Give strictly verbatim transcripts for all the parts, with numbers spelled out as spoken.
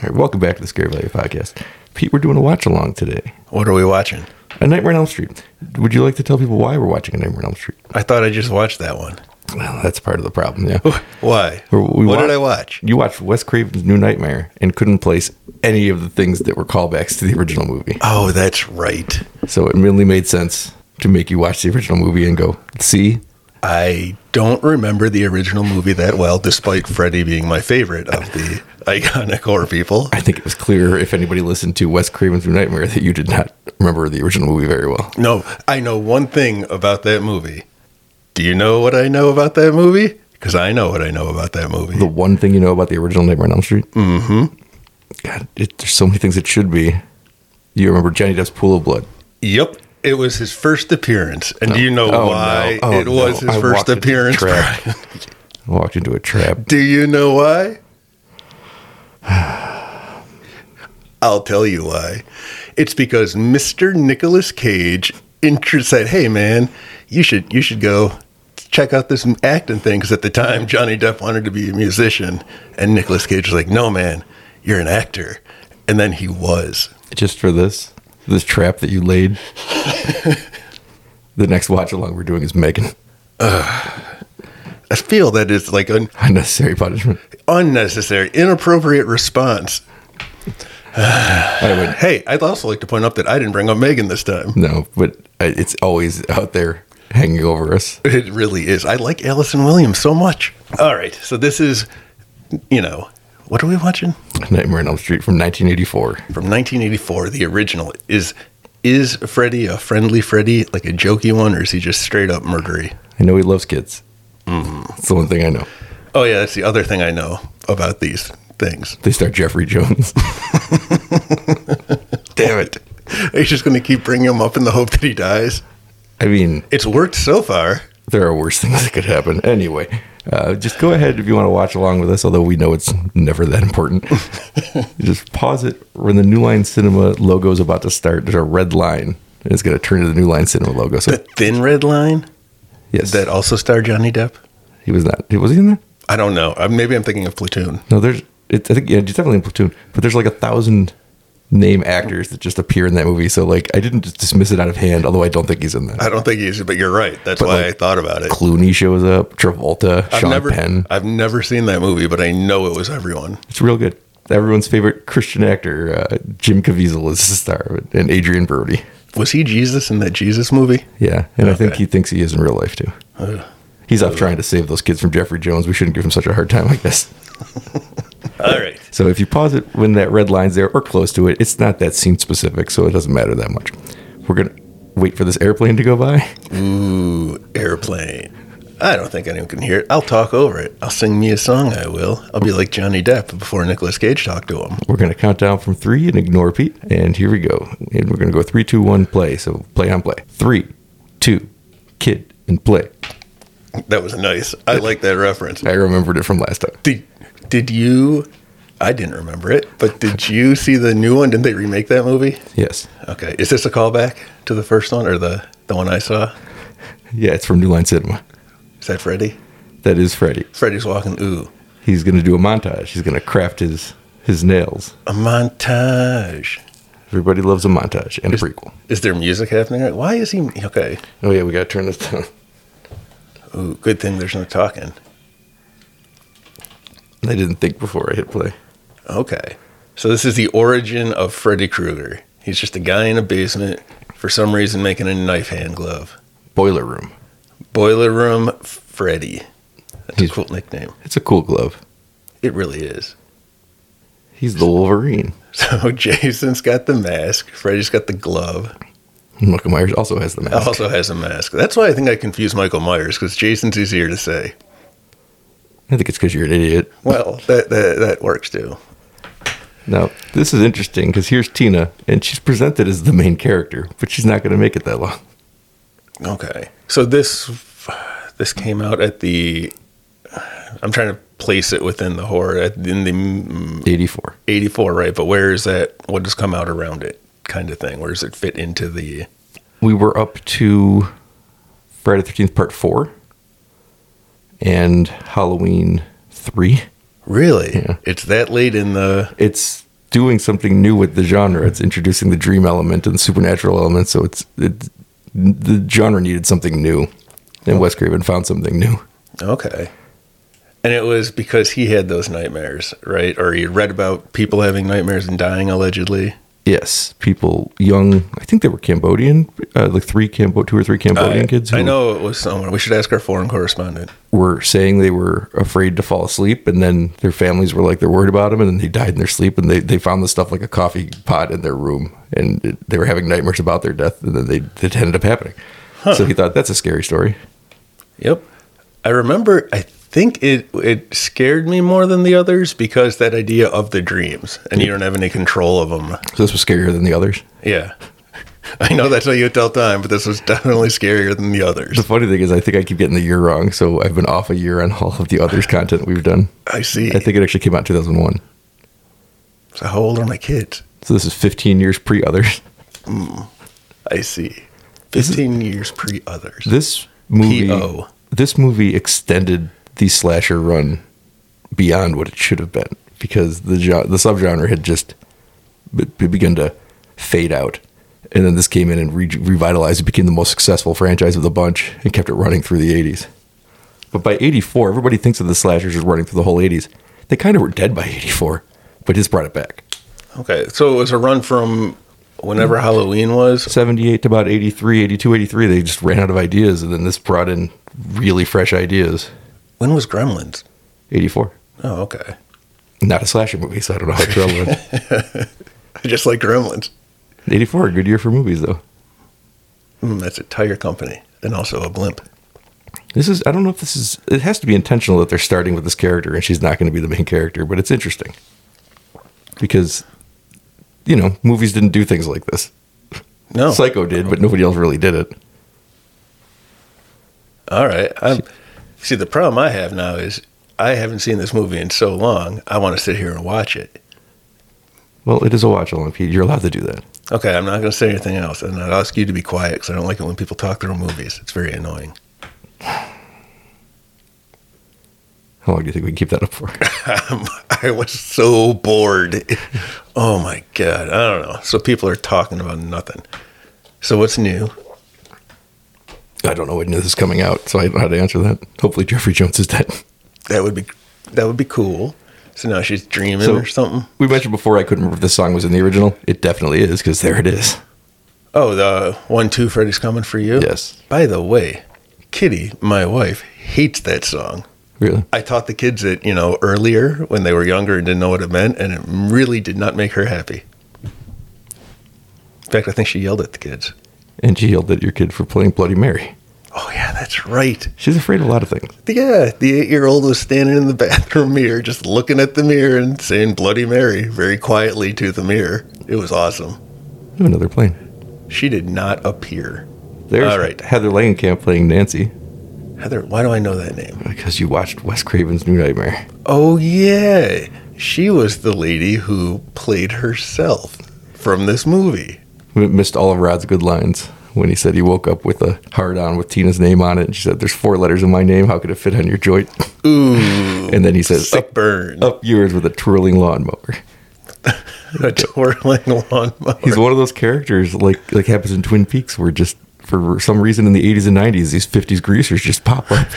right, welcome back to the Scary Value Podcast. Pete, we're doing a watch along today. What are we watching? A Nightmare on Elm Street. Would you like to tell people why we're watching A Nightmare on Elm Street? I thought I just watched that one. Well, that's part of the problem, yeah. Why? We what watched, did I watch? You watched Wes Craven's New Nightmare and couldn't place any of the things that were callbacks to the original movie. Oh, that's right. So it really made sense to make you watch the original movie and go, see? I don't remember the original movie that well, despite Freddy being my favorite of the iconic horror people. I think it was clear if anybody listened to Wes Craven's New Nightmare that you did not remember the original movie very well. No, I know one thing about that movie. Do you know what I know about that movie? Because I know what I know about that movie. The one thing you know about the original Nightmare on Elm Street? Mm-hmm. God, it, there's so many things it should be. You remember Johnny Depp's Pool of Blood? Yep. It was his first appearance. And No. do you know Oh, why no. Oh, it was no. his I first walked into a appearance? trap. I walked into a trap. Do you know why? I'll tell you why. It's because Mister Nicolas Cage inter- said, "Hey, man, you should you should go check out this acting thing." Because at the time, Johnny Depp wanted to be a musician, and Nicolas Cage was like, "No, man, you're an actor." And then he was. Just for this, this trap that you laid. The next watch along we're doing is Megan. I feel that is like an Unnecessary punishment. unnecessary, inappropriate response. I would, Hey, I'd also like to point out that I didn't bring up Megan this time. no, but it's always out there hanging over us. It really is. I like Allison Williams so much. All right. So this is, you know, what are we watching? Nightmare on Elm Street from nineteen eighty-four. From nineteen eighty-four, the original. Is is Freddy a friendly Freddy, like a jokey one, or is he just straight up murdery? I know he loves kids. Mm-hmm. That's the one thing I know. Oh, yeah. That's the other thing I know about these things. They start Jeffrey Jones. Damn it. Are you just going to keep bringing him up in the hope that he dies? I mean, It's worked so far. there are worse things that could happen. Anyway, uh, just go ahead if you want to watch along with us, although we know it's never that important. Just pause it when the New Line Cinema logo is about to start. There's a red line, and it's going to turn into the New Line Cinema logo. So, The Thin Red Line? yes, That also starred Johnny Depp? he was not. Was he in there? I don't know. Uh, Maybe I'm thinking of Platoon. No, there's. It, I think yeah, it's definitely in Platoon, but there's like a thousand name actors that just appear in that movie. So like, I didn't just dismiss it out of hand. Although I don't think he's in that. I don't think he's, but you're right. That's But, why like, I thought about it. Clooney shows up, Travolta, I've Sean never, Penn. I've never seen that movie, but I know it was everyone. It's real good. Everyone's favorite Christian actor, uh, Jim Caviezel, is the star of it, and Adrian Brody. Was he Jesus in that Jesus movie? Yeah, and I think Okay. he thinks he is in real life too. Uh, He's off trying to save those kids from Jeffrey Jones. We shouldn't give him such a hard time like this. all right. So if you pause it when that red line's there or close to it, it's not that scene specific, so it doesn't matter that much. We're gonna wait for this airplane to go by. Ooh, airplane. I don't think anyone can hear it. I'll talk over it. I'll sing me a song, I will. I'll be like Johnny Depp before Nicolas Cage talked to him. We're gonna count down from three and ignore Pete. And here we go. And we're gonna go three, two, one, play. So play on play. Three, two, kid, and play. That was nice. I like that reference. I remembered it from last time. Did, did you... I didn't remember it, but did you see the new one? Didn't they remake that movie? Yes. Okay. Is this a callback to the first one or the, the one I saw? Yeah, it's from New Line Cinema. Is that Freddy? That is Freddy. Freddy's walking, ooh. He's going to do a montage. He's going to craft his his nails. A montage. Everybody loves a montage and a prequel. Is there music happening? Right? Why is he... Okay. Oh, yeah, we got to turn this down. Ooh, good thing there's no talking. I didn't think before I hit play. Okay. So this is the origin of Freddy Krueger. He's just a guy in a basement, for some reason making a knife hand glove. Boiler Room. Boiler Room Freddy. That's He's- a cool nickname. It's a cool glove. It really is. He's the Wolverine. So Jason's got the mask. Freddy's got the glove. Michael Myers also has the mask. Also has a mask. That's why I think I confuse Michael Myers, because Jason's easier to say. I think it's because you're an idiot. Well, that, that, that works too. Now, this is interesting because here's Tina, and she's presented as the main character, but she's not going to make it that long. Okay. So this this came out at the... I'm trying to place it within the horror, at, in the mm, eighty-four. eighty-four, right? But where is that? What has come out around it, kind of thing? Where does it fit into the? We were up to Friday the thirteenth Part four and Halloween three. Really? Yeah. It's that late in the. It's doing something new with the genre. It's introducing the dream element and the supernatural element. So it's it, the genre needed something new, and Wes Craven found something new. Okay. And it was because he had those nightmares, right? Or he read about people having nightmares and dying allegedly. Yes, people, young, I think they were Cambodian, uh, like three Cambo, two or three Cambodian I, kids. I know it was someone. We should ask our foreign correspondent. Were saying they were afraid to fall asleep, and then their families were like, they're worried about them, and then they died in their sleep, and they, they found the stuff like a coffee pot in their room, and it, they were having nightmares about their death, and then they, it ended up happening. Huh. So he thought, that's a scary story. Yep. I remember, I think it it scared me more than the others because that idea of the dreams, and you don't have any control of them. So this was scarier than the others? Yeah. I know that's how you tell time, but this was definitely scarier than the others. The funny thing is, I think I keep getting the year wrong, so I've been off a year on all of the others content we've done. I see. I think it actually came out in two thousand one. So how old are my kids? So this is fifteen years pre-others. Mm, I see. fifteen is, years pre-others. This movie... P O This movie extended the slasher run beyond what it should have been because the the subgenre had just be- begun to fade out, and then this came in and re- revitalized. It became the most successful franchise of the bunch and kept it running through the eighties. But by eighty-four, everybody thinks of the slashers as running through the whole eighties. They kind of were dead by eighty-four, but this brought it back. Okay, so it was a run from whenever Halloween was? seventy-eight to about eighty-three, eighty-two, eighty-three. They just ran out of ideas, and then this brought in really fresh ideas. When was Gremlins? eighty-four. Oh, okay. Not a slasher movie, so I don't know how it's relevant. I just like Gremlins. eighty-four, a good year for movies, though. Mm, that's a tire company and also a blimp. This is, I don't know if this is, it has to be intentional that they're starting with this character and she's not going to be the main character, but it's interesting. Because, you know, movies didn't do things like this. No. Psycho did, but nobody else really did it. All right. I'm, see, the problem I have now is I haven't seen this movie in so long. I want to sit here and watch it. Well, it is a watch along, Pete. You're allowed to do that. Okay, I'm not going to say anything else, and I'll ask you to be quiet because I don't like it when people talk through movies. It's very annoying. How long do you think we can keep that up for? um, I was so bored. Oh my God. I don't know. So people are talking about nothing. So what's new? I don't know when this is coming out, so I don't know how to answer that. Hopefully Jeffrey Jones is dead. That would be that would be cool. So now she's dreaming So, or something? We mentioned before I couldn't remember if this song was in the original. It definitely is, because there it is. Oh, the one, two, Freddy's Coming for You? Yes. By the way, Kitty, my wife, hates that song. Really? I taught the kids it, you know, earlier when they were younger and didn't know what it meant, and it really did not make her happy. In fact, I think she yelled at the kids. And she yelled at your kid for playing Bloody Mary. Oh, yeah, that's right. She's afraid of a lot of things. Yeah, the eight-year-old was standing in the bathroom mirror just looking at the mirror and saying Bloody Mary very quietly to the mirror. It was awesome. We have another plane. She did not appear. There's All right. Heather Langenkamp playing Nancy. Heather, why do I know that name? Because you watched Wes Craven's New Nightmare. Oh, yeah. She was the lady who played herself from this movie. We missed all of Rod's good lines when he said he woke up with a hard-on with Tina's name on it. And she said, there's four letters in my name. How could it fit on your joint? Ooh. And then he says, sick up, burn. up yours with a twirling lawnmower. A twirling lawnmower. He's one of those characters like like happens in Twin Peaks where just for some reason in the eighties and nineties, these fifties greasers just pop up.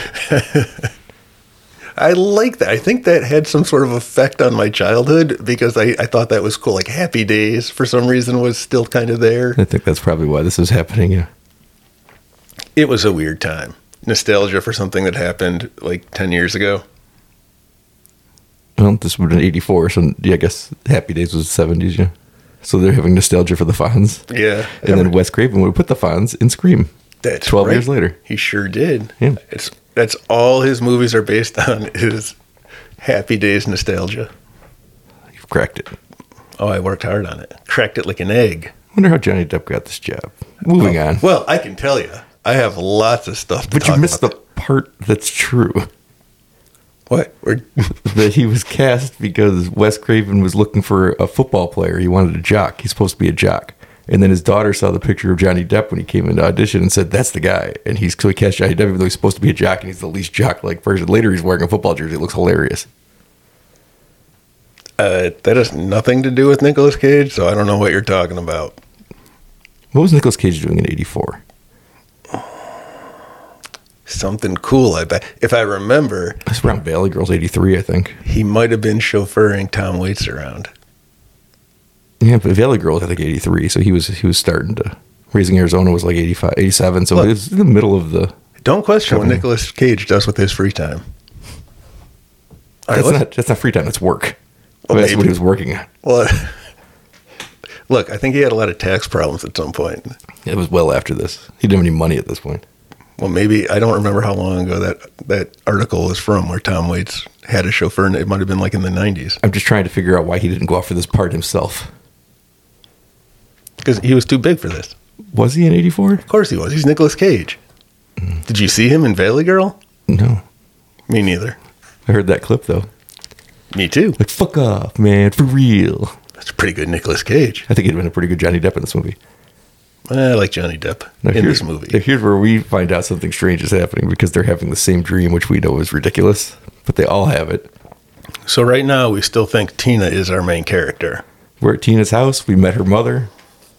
I like that. I think that had some sort of effect on my childhood because I, I thought that was cool. Like Happy Days, for some reason, was still kind of there. I think that's probably why this is happening, yeah. It was a weird time. Nostalgia for something that happened like ten years ago. Well, this would have been eighty-four, so yeah, I guess Happy Days was the seventies, yeah. So they're having nostalgia for the Fonz. Yeah. And then Wes Craven would put the Fonz in Scream. That's twelve right. years later. He sure did. Yeah. It's that's all his movies are based on is Happy Days nostalgia. You've cracked it. Oh, I worked hard on it. Cracked it like an egg. Wonder how Johnny Depp got this job. Moving oh, on. Well, I can tell you. I have lots of stuff to But talk you missed about. the part that's true. What? We're, That he was cast because Wes Craven was looking for a football player. He wanted a jock. He's supposed to be a jock. And then his daughter saw the picture of Johnny Depp when he came into audition and said, that's the guy. And he's so he cast Johnny Depp even though he's supposed to be a jock and he's the least jock-like person. Later, he's wearing a football jersey. It looks hilarious. Uh, that has nothing to do with Nicolas Cage, so I don't know what you're talking about. What was Nicolas Cage doing in eighty-four? Something cool, I bet. If I remember, It's around Valley Girls eighty-three, I think. he might have been chauffeuring Tom Waits around. Yeah, but Valley Girls, I think eighty-three. So he was he was starting to. Raising Arizona was like eighty-five, eighty-seven. So Look. it was in the middle of the. Don't question what Company. Nicolas Cage does with his free time. All right, That's let's- not that's not free time. That's work. Well, that's what maybe. he was working on. Well, look, I think he had a lot of tax problems at some point. It was well after this. He didn't have any money at this point. Well, maybe I don't remember how long ago that that article was from, where Tom Waits had a chauffeur, and it might have been like in the nineties, I'm just trying to figure out why he didn't go out for this part himself. because he was too big for this. Was he in eighty-four? Of course he was. He's Nicolas Cage. Did you see him in Valley Girl? No. Me neither. I heard that clip though. Me too. Like, fuck off, man, for real. That's a pretty good Nicolas Cage. I think he'd been a pretty good Johnny Depp in this movie. I like Johnny Depp Now, in here's- this movie. Here's where we find out something strange is happening because they're having the same dream, which we know is ridiculous, but they all have it. So right now, we still think Tina is our main character. We're at Tina's house. We met her mother.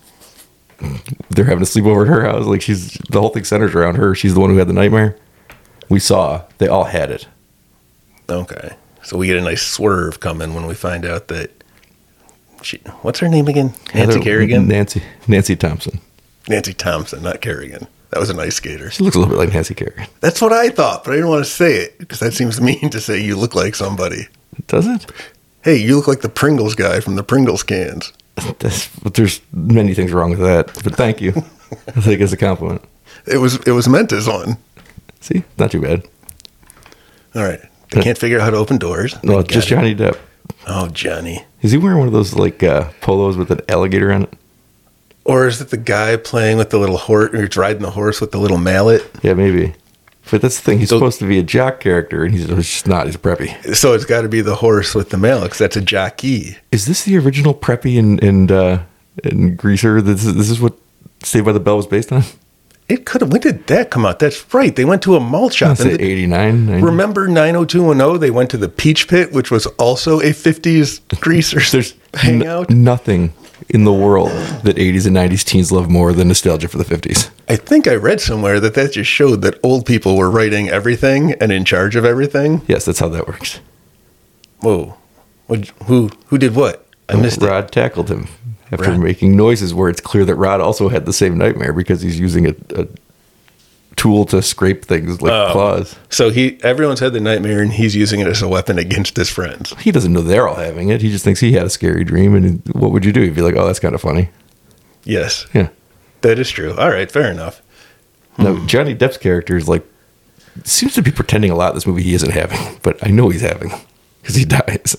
They're having a sleepover at her house. Like she's the whole thing centers around her. She's the one who had the nightmare. We saw they all had it. Okay. So we get a nice swerve coming when we find out that she, what's her name again? Nancy Heather- Kerrigan? Nancy Nancy Thompson. Nancy Thompson, not Kerrigan. That was an ice skater. She looks a little bit like Nancy Kerrigan. That's what I thought, but I didn't want to say it because that seems mean to say you look like somebody. Does it? Hey, you look like the Pringles guy from the Pringles cans. That's, but there's many things wrong with that. But thank you. I think it's a compliment. It was it was meant as one. See, not too bad. All right. They can't figure out how to open doors. No, They it's just got Johnny Depp. it. Oh, Johnny. Is he wearing one of those like uh, polos with an alligator on it? Or is it the guy playing with the little horse, or he's riding the horse with the little mallet? Yeah, maybe. But that's the thing. He's So- supposed to be a jock character, and he's just not. He's preppy. So it's got to be the horse with the mallet, 'cause that's a jockey. Is this the original preppy and and uh, and greaser? This is, this is what Saved by the Bell was based on. It could have. When did that come out? That's right. They went to a malt I shop. say And they- eighty-nine. ninety. remember nine oh two one oh? They went to the Peach Pit, which was also a fifties greasers There's hangout. n- nothing in the world that eighties and nineties teens love more than nostalgia for the fifties. I think I read somewhere that that just showed that old people were writing everything and in charge of everything. Yes, that's how that works. Whoa. What, who who did what? I missed it. Rod tackled him after Rod. making noises where it's clear that Rod also had the same nightmare because he's using a, a tool to scrape things like Oh. claws. So he everyone's had the nightmare and he's using it as a weapon against his friends. He doesn't know they're all having it. He just thinks he had a scary dream. And what would you do? You'd be like, oh, that's kind of funny. Yes, Yeah. that is true. All right, fair enough. Now, Johnny Depp's character is like, seems to be pretending a lot in this movie he isn't having, but I know he's having because he dies.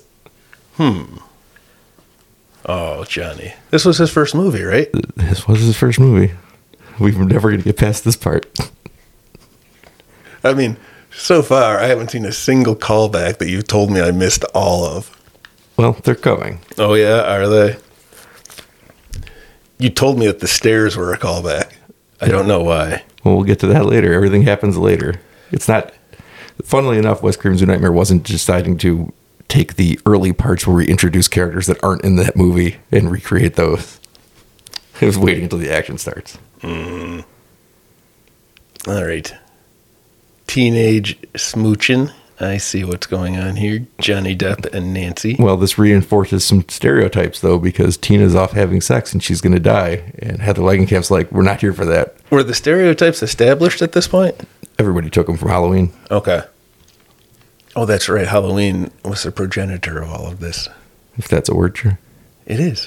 Oh, Johnny. This was his first movie, right? This was his first movie. We were never going to get past this part. I mean, so far I haven't seen a single callback that you've told me I missed all of. Well, they're coming. Oh yeah, are they? You told me that the stairs were a callback. I don't know why. Well, we'll get to that later. Everything happens later. It's not. Funnily enough, Wes Craven's New Nightmare wasn't deciding to take the early parts where we introduce characters that aren't in that movie and recreate those. It was waiting until the action starts. All right. Teenage smooching. I see what's going on here. Johnny Depp and Nancy. Well, this reinforces some stereotypes, though, because Tina's off having sex and she's going to die. And Heather Langenkamp's like, we're not here for that. Were the stereotypes established at this point? Everybody took them from Halloween. Okay. Oh, that's right. Halloween was the progenitor of all of this. If that's a word, sure. It is.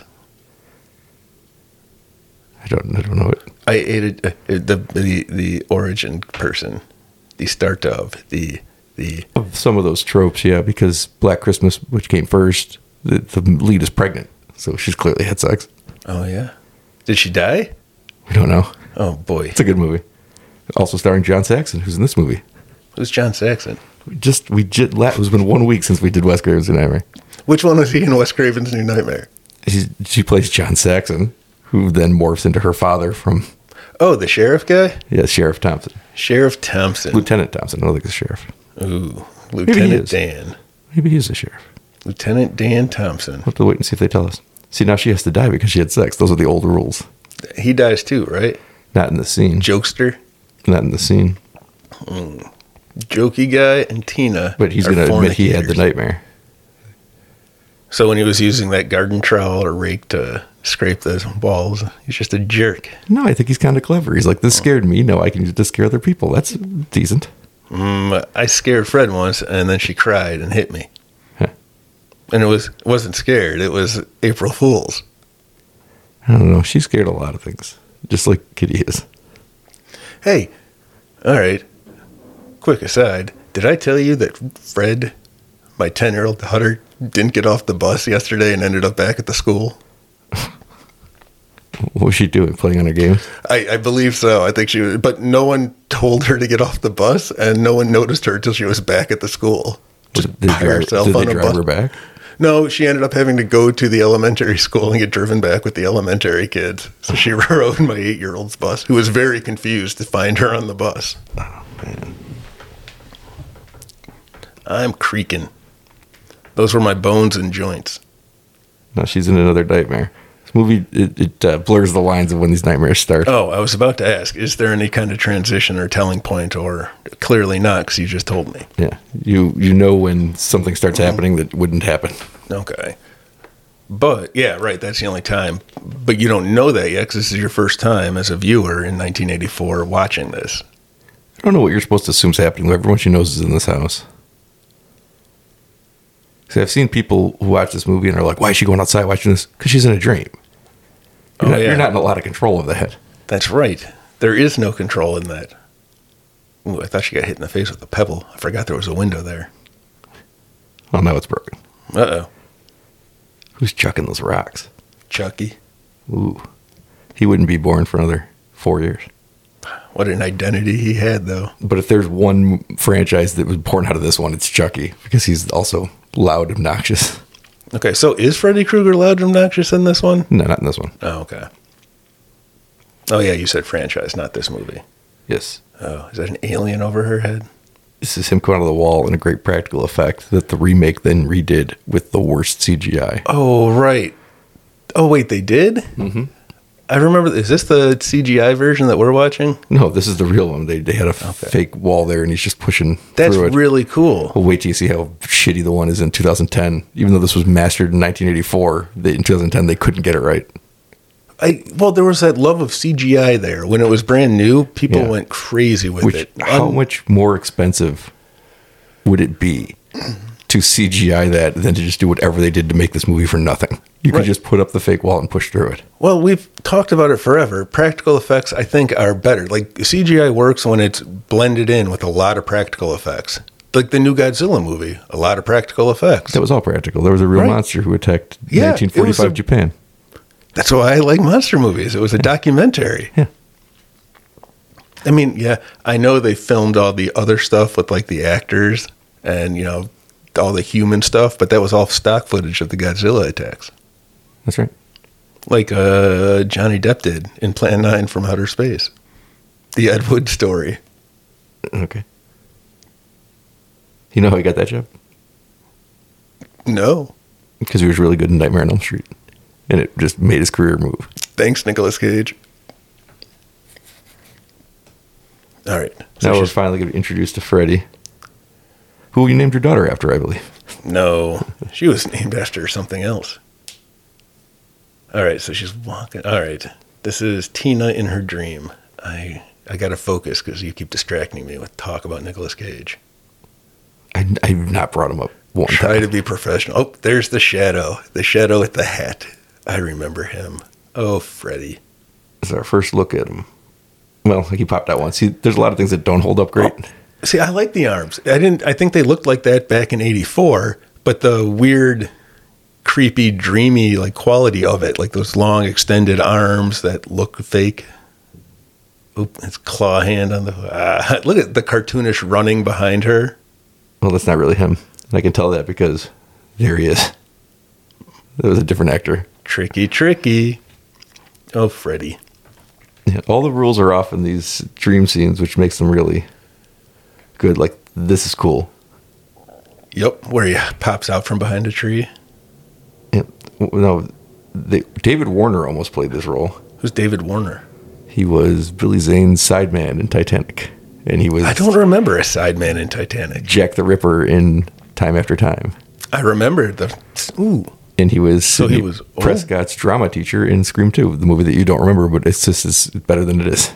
I don't, I don't know it. I ate it, uh, the the the origin person, the start of the the. Of some of those tropes, yeah, because Black Christmas, which came first, the, the lead is pregnant. So she's clearly had sex. Oh yeah, did she die? We don't know. Oh boy, It's a good movie. Also starring John Saxon, who's in this movie. who's John Saxon? We just, we just, la- it's been one week since we did Wes Craven's New Nightmare. Which one was he in Wes Craven's New Nightmare? She, she plays John Saxon, who then morphs into her father from, Oh, the sheriff guy, yeah, Sheriff Thompson. Sheriff Thompson. Lieutenant Thompson, I don't think it's sheriff. Ooh, he Lieutenant is. Dan. Maybe he's a sheriff. Lieutenant Dan Thompson. We'll have to wait and see if they tell us. See, now she has to die because she had sex. Those are the old rules. He dies too, right? Not in the scene. Jokester. Not in the scene. Mm. Jokey guy and Tina. But he's going to admit he had the nightmare. So when he was using that garden trowel or rake to scrape those walls, he's just a jerk. No, I think he's kind of clever. He's like, this scared me. No, I can use it to scare other people. That's decent. Mm, I scared Fred once, and then she cried and hit me. Huh. And it was wasn't scared. It was April Fool's. I don't know. She's scared of a lot of things, just like Kitty is. Hey, all right. Quick aside. Did I tell you that Fred, my ten-year-old daughter, didn't get off the bus yesterday and ended up back at the school? What was she doing? Playing on her game? I, I believe so. I think she was, but no one told her to get off the bus, and no one noticed her until she was back at the school. Was Just it, did by drive, herself did on they a drive bus. her back? No, she ended up having to go to the elementary school and get driven back with the elementary kids. So she rode my eight-year-old's bus, who was very confused to find her on the bus. Oh, man. I'm creaking. Those were my bones and joints. No, she's in another nightmare. This movie, it, it uh, blurs the lines of when these nightmares start. Oh, I was about to ask, is there any kind of transition or telling point, or clearly not, because you just told me. Yeah. You you know when something starts happening that wouldn't happen. Okay. But, yeah, right, that's the only time. But you don't know that yet, because this is your first time as a viewer in nineteen eighty-four watching this. I don't know what you're supposed to assume is happening. Everyone she knows is in this house. See, I've seen people who watch this movie and are like, why is she going outside watching this? Because she's in a dream. You're, Oh, not, yeah. you're not in a lot of control of that. That's right. There is no control in that. Ooh, I thought she got hit in the face with a pebble. I forgot there was a window there. Oh, now it's broken. Uh-oh. Who's chucking those rocks? Chucky. Ooh. He wouldn't be born for another four years. What an identity he had, though. But if there's one franchise that was born out of this one, it's Chucky, because he's also loud, obnoxious. Okay, so is Freddy Krueger loud and obnoxious in this one? No, not in this one. Oh, okay. Oh, yeah, you said franchise, not this movie. Yes. Oh, is that an alien over her head? This is him coming out of the wall in a great practical effect that the remake then redid with the worst C G I. Oh, right. Oh, wait, they did? Mm-hmm. I remember, is this the C G I version that we're watching? No, this is the real one. They, they had a Okay. fake wall there, and he's just pushing That's through it. really cool. Well, wait till you see how shitty the one is in two thousand ten. Even though this was mastered in nineteen eighty-four, they, in two thousand ten, they couldn't get it right. I Well, there was that love of C G I there. When it was brand new, people Yeah. went crazy with Which, it. how Un- much more expensive would it be to C G I that than to just do whatever they did to make this movie for nothing? You could Right. just put up the fake wall and push through it. Well, we've talked about it forever. Practical effects, I think, are better. Like, C G I works when it's blended in with a lot of practical effects. Like the new Godzilla movie, a lot of practical effects. That was all practical. There was a real Right. monster who attacked Yeah, nineteen forty-five it was a- Japan. That's why I like monster movies. It was a documentary. Yeah. I mean, yeah, I know they filmed all the other stuff with, like, the actors and, you know, all the human stuff, but that was all stock footage of the Godzilla attacks. That's right. Like uh, Johnny Depp did in Plan nine from Outer Space. The Ed Wood story. Okay. You know how he got that job? No. Because he was really good in Nightmare on Elm Street. And it just made his career move. Thanks, Nicolas Cage. All right. So Now we're she's- finally going to be introduced to Freddy, who you named your daughter after, I believe. No, she was named after something else. All right, so she's walking. All right, this is Tina in her dream. I I got to focus because you keep distracting me with talk about Nicolas Cage. I, I've not brought him up one Try time. to be professional. Oh, there's the shadow. The shadow with the hat. I remember him. Oh, Freddy. It's our first look at him. Well, like he popped out once. See, there's a lot of things that don't hold up great. Oh, see, I like the arms. I didn't. I think they looked like that back in eighty-four, but the weird, creepy, dreamy like quality of it, like those long extended arms that look fake. Oop, it's claw hand on the. Ah, look at the cartoonish running behind her. Well, that's not really him. And I can tell that because there he is. That was a different actor. Tricky, tricky. Oh, Freddy. Yeah, all the rules are off in these dream scenes, which makes them really good. Like, this is cool. Yep, where he pops out from behind a tree. Yeah, no, they, David Warner almost played this role. Who's David Warner? He was Billy Zane's sideman in Titanic. And he was... I don't remember a sideman in Titanic. Jack the Ripper in Time After Time. I remember the... Ooh. And he was So Sidney he was old? Prescott's drama teacher in Scream two, the movie that you don't remember, but it's just it's better than it is.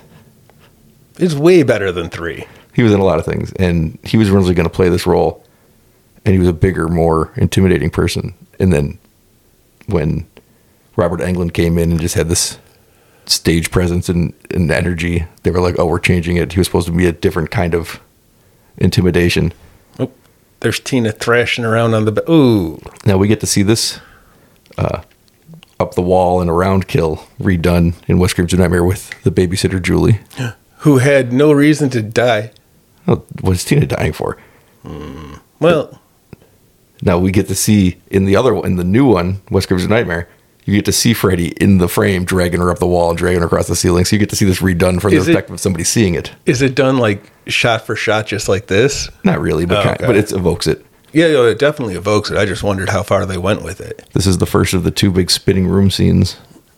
It's way better than three. He was in a lot of things, and he was originally going to play this role, and he was a bigger, more intimidating person. And then when Robert Englund came in and just had this stage presence and, and energy, they were like, oh, we're changing it. He was supposed to be a different kind of intimidation. Oh, there's Tina thrashing around on the... Ba- Ooh. Now we get to see this uh, up the wall and around kill redone in Wes Craven's Nightmare with the babysitter Julie. Who had no reason to die. Oh, what's Tina dying for? Mm. Well... Now we get to see in the other one, in the new one, Wes Craven's Nightmare, you get to see Freddy in the frame dragging her up the wall and dragging her across the ceiling. So you get to see this redone from the Is it- perspective of somebody seeing it. Is it done like shot for shot just like this? Not really, but Oh, kind, okay. but it evokes it. Yeah, yeah, it definitely evokes it. I just wondered how far they went with it. This is the first of the two big spinning room scenes.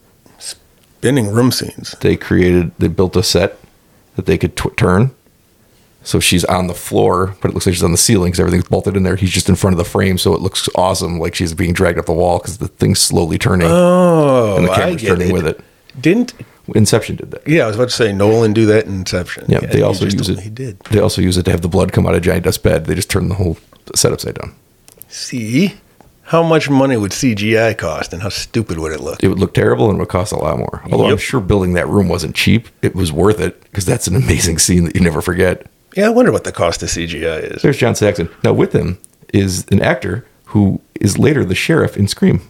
Spinning room scenes. They created, they built a set that they could tw- turn. So she's on the floor, but it looks like she's on the ceiling because everything's bolted in there. He's just in front of the frame, so it looks awesome, like she's being dragged up the wall because the thing's slowly turning Oh, and the I camera's get turning it. with it. Didn't... Inception did that. Yeah, I was about to say, Nolan do that in Inception. Yeah, they he also just use told it. me He did. They also use it to have the blood come out of giant dust bed. They just turn the whole set upside down. See? How much money would C G I cost and how stupid would it look? It would look terrible and it would cost a lot more. Although I'm Yep. sure building that room wasn't cheap. It was worth it because that's an amazing scene that you never forget. Yeah, I wonder what the cost of C G I is. There's John Saxon. Now with him is an actor who is later the sheriff in Scream.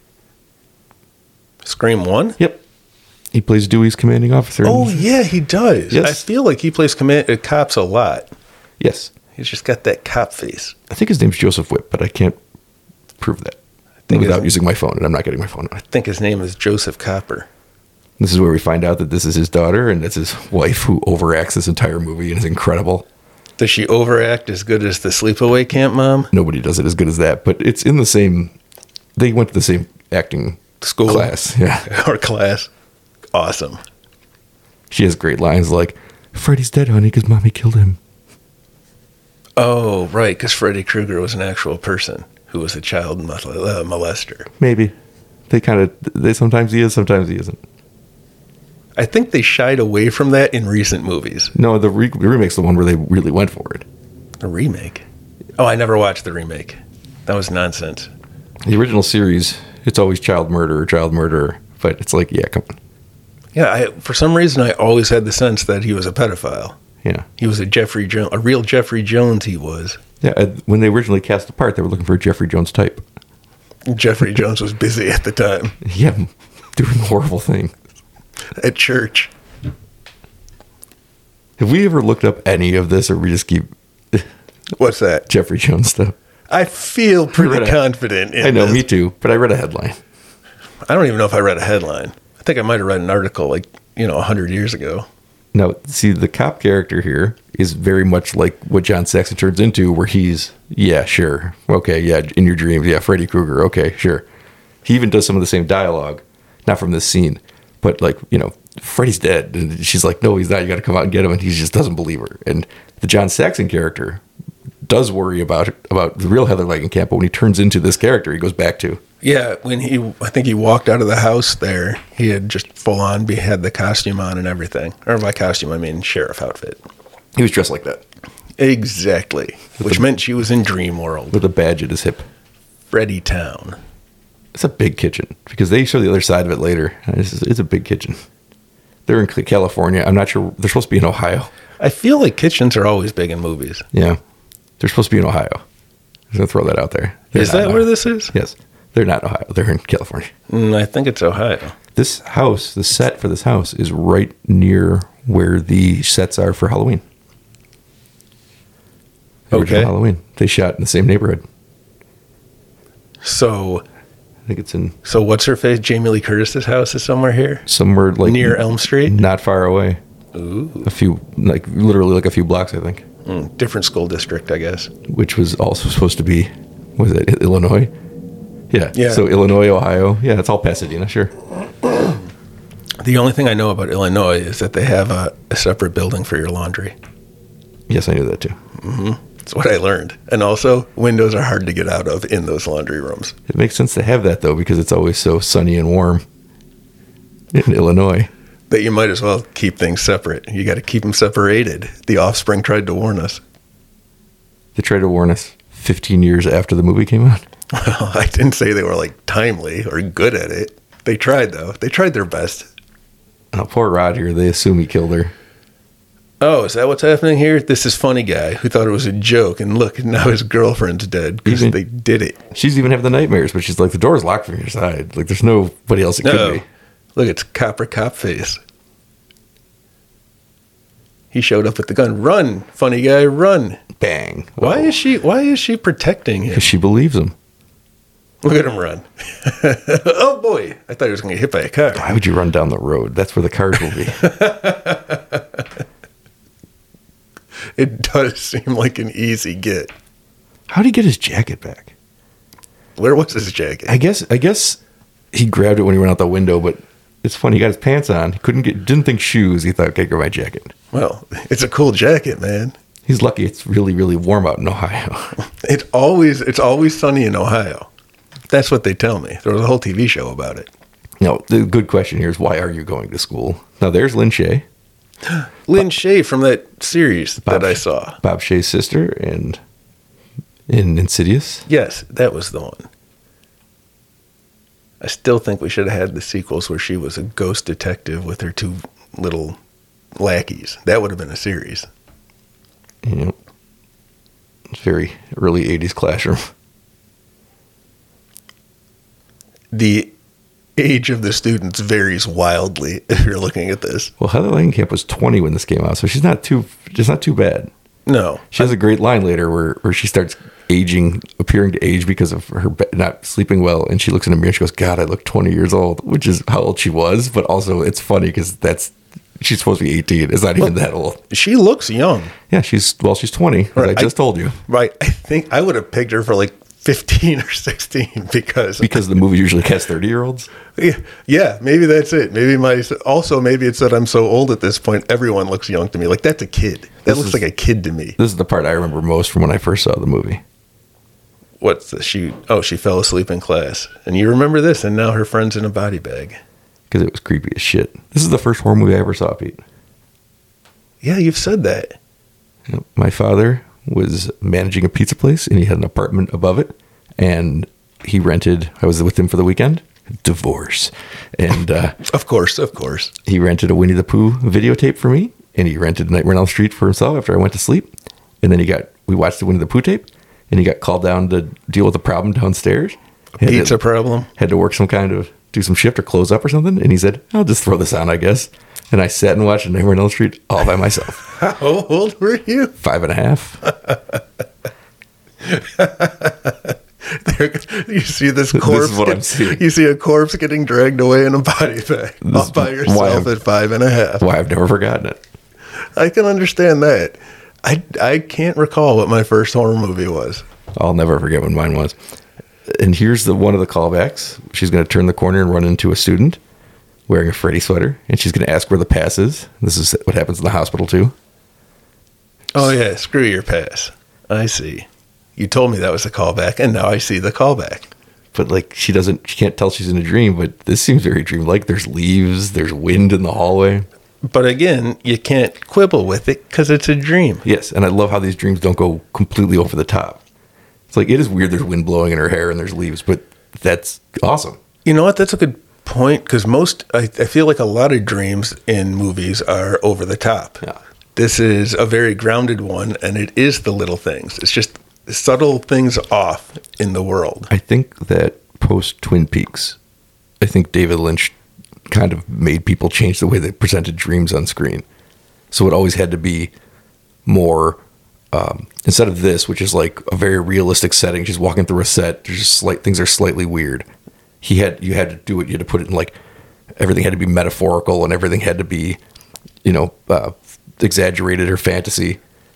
Scream one? Yep. He plays Dewey's commanding officer. in- Oh, yeah, he does. Yes. I feel like he plays command- uh, cops a lot. Yes. He's just got that cop face. I think his name's Joseph Whip, but I can't prove that think without it's- using my phone, and I'm not getting my phone out. I think his name is Joseph Copper. This is where we find out that this is his daughter, and it's his wife who overacts this entire movie and is incredible. Does she overact as good as the sleepaway camp mom? Nobody does it as good as that, but it's in the same. They went to the same acting School? class. Yeah, Or class? Awesome. she has great lines like, "Freddy's dead, honey, because mommy killed him." Oh, right, because Freddy Krueger was an actual person who was a child mol- uh, molester. Maybe they kind of. They sometimes he is, sometimes he isn't. I think they shied away from that in recent movies. No, the, re- the remake's the one where they really went for it. A remake? Oh, I never watched the remake. That was nonsense. The original series, it's always child murder, child murder, but it's like, yeah, come on, Yeah, I, for some reason, I always had the sense that he was a pedophile. yeah. He was a Jeffrey Jones, a real Jeffrey Jones. He was. Yeah, uh, when they originally cast the part, they were looking for a Jeffrey Jones type. Jeffrey Jones was busy at the time Yeah, doing horrible things. at church. Have we ever looked up any of this, or we just keep What's that? Jeffrey Jones stuff? I feel I read pretty a- confident in I know, this. me too, but I read a headline. I don't even know if I read a headline. I think I might have read an article like, you know, a hundred years ago. Now, see, the cop character here is very much like what John Saxon turns into, where he's, yeah, sure, okay, yeah, in your dreams, yeah, Freddy Krueger, okay, sure. He even does some of the same dialogue, not from this scene, but like, you know, Freddy's dead. And she's like, no, he's not, you got to come out and get him. And he just doesn't believe her. And the John Saxon character does worry about about the real Heather Langenkamp, but when he turns into this character, he goes back to, Yeah, when he, I think he walked out of the house there, he had just full on, be, had the costume on and everything. Or by costume, I mean sheriff outfit. he was dressed like that, Exactly. Which meant she was in Dream World. with a badge at his hip. Freddy Town. It's a big kitchen because they show the other side of it later. It's, it's a big kitchen. They're in California. I'm not sure. They're supposed to be in Ohio. I feel like kitchens are always big in movies. Yeah. They're supposed to be in Ohio. I'm going to throw that out there. They're Is not that in where Ohio. this is? Yes. They're not in Ohio. They're in California. Mm, I think it's Ohio. This house, the set for this house, is right near where the sets are for Halloween. The original Okay. Halloween. They shot in the same neighborhood. So, I think it's in so what's her face? Jamie Lee Curtis's house is somewhere here? somewhere like Near Elm Street? not far away. Ooh. A few, like literally like a few blocks, I think. Mm, different school district, I guess. which was also supposed to be, was it Illinois? Yeah. Yeah. So Illinois, Ohio. Yeah, it's all Pasadena, sure. The only thing I know about Illinois is that they have a, a separate building for your laundry. Yes, I knew that too. That's what I learned. And also, windows are hard to get out of in those laundry rooms. It makes sense to have that though, because it's always so sunny and warm in Illinois. That you might as well keep things separate. You got to keep them separated. The Offspring tried to warn us. They tried to warn us fifteen years after the movie came out. Well, I didn't say they were like timely or good at it. They tried though. They tried their best. Oh, poor Rod here. They assume he killed her. Oh, is that what's happening here? This is funny guy who thought it was a joke, and look, now his girlfriend's dead because Even- they did it. She's even having the nightmares, but she's like, the door's locked from your side. Like, there's nobody else it could No, be. look, it's Copper Cop face. He showed up with the gun. Run, funny guy, run. Bang. Why is she? Why is she protecting him? Because she believes him. Look at him run. Oh boy, I thought he was going to get hit by a car. Why would you run down the road? That's where the cars will be. It does seem like an easy get. How'd he get his jacket back? Where was his jacket? I guess I guess he grabbed it when he went out the window, but it's funny. He got his pants on. He couldn't get, didn't think shoes. He thought, okay, grab my jacket. Well, it's a cool jacket, man. He's lucky it's really, really warm out in Ohio. It's always it's always sunny in Ohio. That's what they tell me. There was a whole T V show about it. No, the good question here is, why are you going to school? Now, there's Lynn Shay, Lynn Shay from that series Bob- that I saw. Bob Shay's sister, and in Insidious. Yes, that was the one. I still think we should have had the sequels where she was a ghost detective with her two little lackeys. That would have been a series. You know, it's very early eighties classroom. The age of the students varies wildly if you're looking at this. Well, Heather Langenkamp was twenty when this came out, so she's not too, she's not too bad. No. She has a great line later where, where she starts aging, appearing to age because of her be- not sleeping well. And she looks in the mirror and she goes, God, I look twenty years old, which is how old she was. But also it's funny because that's, she's supposed to be eighteen. It's not even that old. She looks young. Yeah, she's, well, she's twenty, as Right, I just I- told you. Right. I think I would have picked her for like fifteen or sixteen because Because the movie usually casts thirty year olds. yeah, yeah, maybe that's it. Maybe my also maybe it's that I'm so old at this point everyone looks young to me. Like that's a kid. That This looks is- like a kid to me. This is the part I remember most from when I first saw the movie. What's the she oh, she fell asleep in class. And you remember this and now her friend's in a body bag. Because it was creepy as shit. This is the first horror movie I ever saw, Pete. Yeah, you've said that. You know, my father was managing a pizza place and he had an apartment above it, and he rented, I was with him for the weekend, divorce, and uh, Of course, of course. he rented a Winnie the Pooh videotape for me, and he rented Nightmare on Elm Street for himself after I went to sleep, and then he got, we watched the Winnie the Pooh tape, and he got called down to deal with a problem downstairs. Had Pizza to, problem. had to work some kind of, do some shift or close up or something, and he said, I'll just throw this on, I guess. And I sat and watched Nightmare on Elm Street all by myself. How old were you? Five and a half. There, you see this is corpse. what get- I'm seeing. You see a corpse getting dragged away in a body bag This all is by why yourself I'm- at five and a half. Why I've never forgotten it. I can understand that. I, I can't recall what my first horror movie was. I'll never forget what mine was. And here's the one of the callbacks. She's going to turn the corner and run into a student wearing a Freddy sweater, and she's going to ask where the pass is. This is what happens in the hospital too. Oh yeah, screw your pass. I see. You told me that was a callback, and now I see the callback. But like she doesn't, she can't tell she's in a dream. But this seems very dreamlike. There's leaves. There's wind in the hallway. But again, you can't quibble with it because it's a dream. Yes, and I love how these dreams don't go completely over the top. It's like it is weird. There's wind blowing in her hair and there's leaves, but that's awesome. You know what? That's a good point because most, I, I feel like a lot of dreams in movies are over the top. Yeah. This is a very grounded one, and it is the little things. It's just subtle things off in the world. I think that post Twin Peaks, I think David Lynch kind of made people change the way they presented dreams on screen. So it always had to be more, um, instead of this, which is like a very realistic setting, she's walking through a set, there's just slight things are slightly weird. He had, you had to do it, you had to put it in like, everything had to be metaphorical and everything had to be, you know, uh, exaggerated or fantasy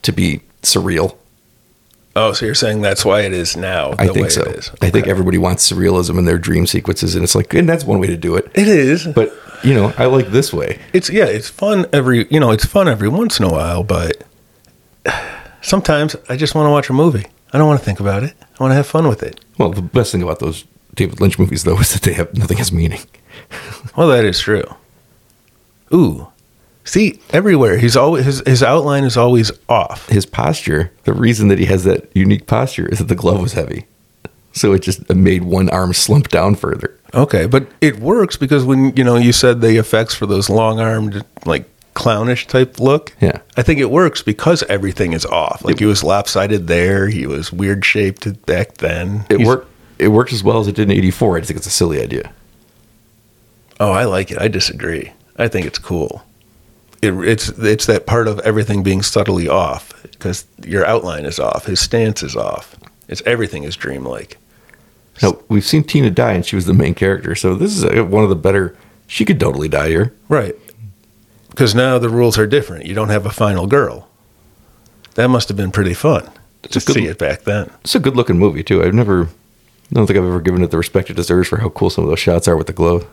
to be surreal. Oh, so you're saying that's why it is now? The I think way so. It is. I think Okay. everybody wants surrealism in their dream sequences, and it's like, and that's one way to do it. It is, But you know, I like this way. it's yeah, it's fun every you know, it's fun every once in a while, but sometimes I just want to watch a movie. I don't want to think about it. I want to have fun with it. Well, the best thing about those David Lynch movies, though, is that they have nothing has meaning. Well, that is true. Ooh, see, everywhere he's always his his outline is always off. His posture, the reason that he has that unique posture is that the glove was heavy, so it just made one arm slump down further. Okay, but it works because when you know you said the effects for those long armed like clownish type look. Yeah. I think it works because everything is off. Like he was lopsided there, he was weird shaped back then. It He's- worked. It worked as well as it did in eighty-four. I just think it's a silly idea. Oh, I like it. I disagree. I think it's cool. It, it's it's that part of everything being subtly off because your outline is off, his stance is off. It's everything is dreamlike. Now, we've seen Tina die, and she was the main character, so this is uh, one of the better. She could totally die here. Right. Because now the rules are different. You don't have a final girl. That must have been pretty fun to a good- see it back then. It's a good-looking movie too. I've never, I don't think I've ever given it the respect it deserves for how cool some of those shots are with the glove.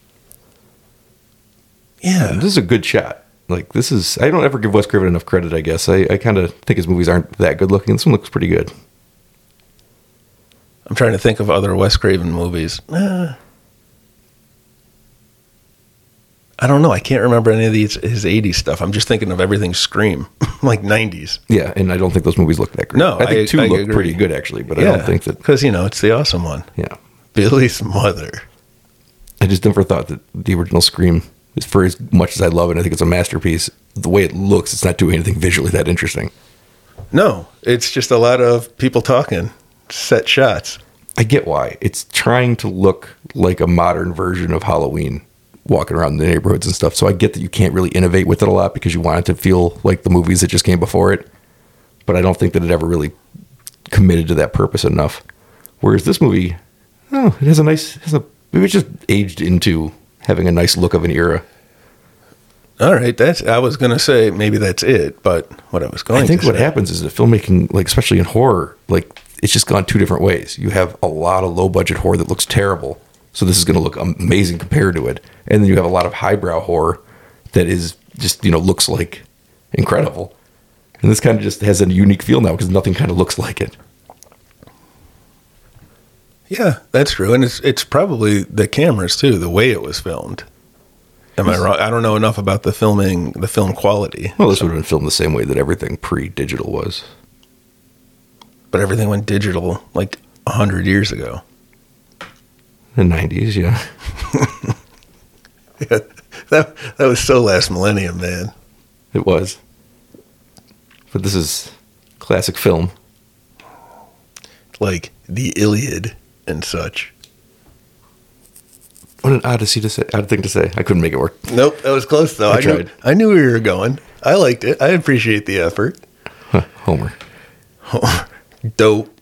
Yeah. This is a good shot. Like this is, I don't ever give Wes Craven enough credit. I guess I, I kind of think his movies aren't that good looking. This one looks pretty good. I'm trying to think of other Wes Craven movies. Uh, I don't know. I can't remember any of these his eighties stuff. I'm just thinking of everything Scream, like nineties. Yeah, and I don't think those movies look that great. No, I think I- two I look agree. pretty good actually, but I don't think that. because you know it's the awesome one, Yeah, Billy's Mother. I just never thought that the original Scream is, for as much as I love it, I think it's a masterpiece. The way it looks, it's not doing anything visually that interesting. No, it's just a lot of people talking, set shots. I get why. It's trying to look like a modern version of Halloween, walking around the neighborhoods and stuff. So I get that you can't really innovate with it a lot because you want it to feel like the movies that just came before it. But I don't think that it ever really committed to that purpose enough. Whereas this movie, oh, it has a nice, it has a, maybe it's just aged into having a nice look of an era. All right, that's. I was gonna say maybe that's it, but what I was going. I think to what say, happens is that filmmaking, like especially in horror, like it's just gone two different ways. You have a lot of low budget horror that looks terrible, so this is going to look amazing compared to it, and then you have a lot of highbrow horror that is just, you know, looks like incredible, and this kind of just has a unique feel now because nothing kind of looks like it. Yeah, that's true, and it's it's probably the cameras too, the way it was filmed. Am I wrong? I don't know enough about the filming, the film quality. Well, this would have been filmed the same way that everything pre-digital was. But everything went digital like a hundred years ago. The nineties, yeah. Yeah, that that was so last millennium, man. It was. But this is classic film. Like the Iliad and such. What an odyssey to say, odd thing to say. I couldn't make it work. Nope, that was close though. I I, knew, tried. I knew where you were going. I liked it. I appreciate the effort. Huh, Homer. Dope.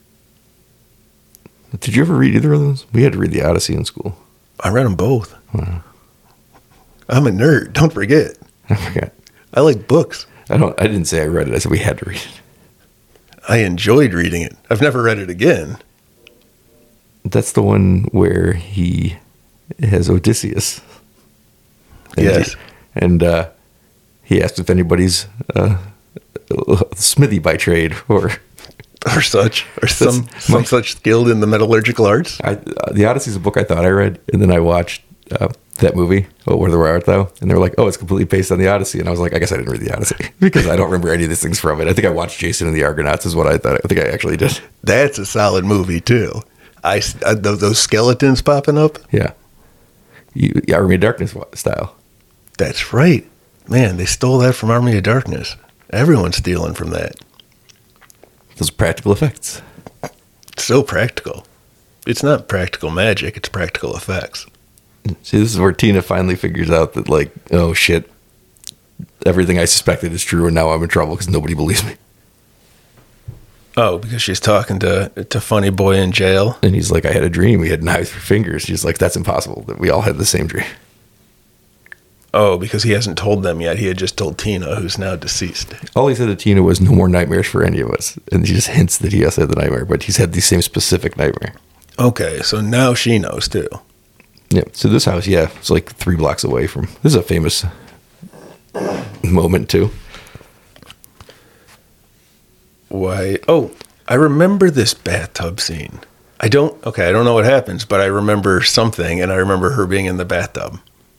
Did you ever read either of those? We had to read the Odyssey in school. I read them both. Wow. I'm a nerd. Don't forget. I forgot. I like books. I don't. I didn't say I read it. I said we had to read it. I enjoyed reading it. I've never read it again. That's the one where he has Odysseus. And Yes. He, and uh, he asked if anybody's uh, smithy by trade or Or such. Or some, my- some such skilled in the metallurgical arts. I, uh, the Odyssey is a book I thought I read, and then I watched uh, that movie, Oh, Where Where Art Thou? And they were like, oh, it's completely based on the Odyssey. And I was like, I guess I didn't read the Odyssey because I don't remember any of these things from it. I think I watched Jason and the Argonauts is what I thought. I think I actually did. That's a solid movie too. I, s- uh, tho- those skeletons popping up. Yeah. You, yeah, Army of Darkness wa- style. That's right. Man, they stole that from Army of Darkness. Everyone's stealing from that. Those practical effects. It's so practical. It's not practical magic, it's practical effects. See, this is where Tina finally figures out that, like, oh, shit, everything I suspected is true, and now I'm in trouble because nobody believes me. Oh, because she's talking to to Funny Boy in jail. And he's like, I had a dream. We had knives for fingers. She's like, that's impossible. That we all had the same dream. Oh, because he hasn't told them yet. He had just told Tina, who's now deceased. All he said to Tina was no more nightmares for any of us. And he just hints that he has had the nightmare, but he's had the same specific nightmare. Okay, so now she knows too. Yeah. So this house, yeah, it's like three blocks away from. This is a famous moment too. Why? Oh, I remember this bathtub scene. I don't. Okay, I don't know what happens, but I remember something, and I remember her being in the bathtub.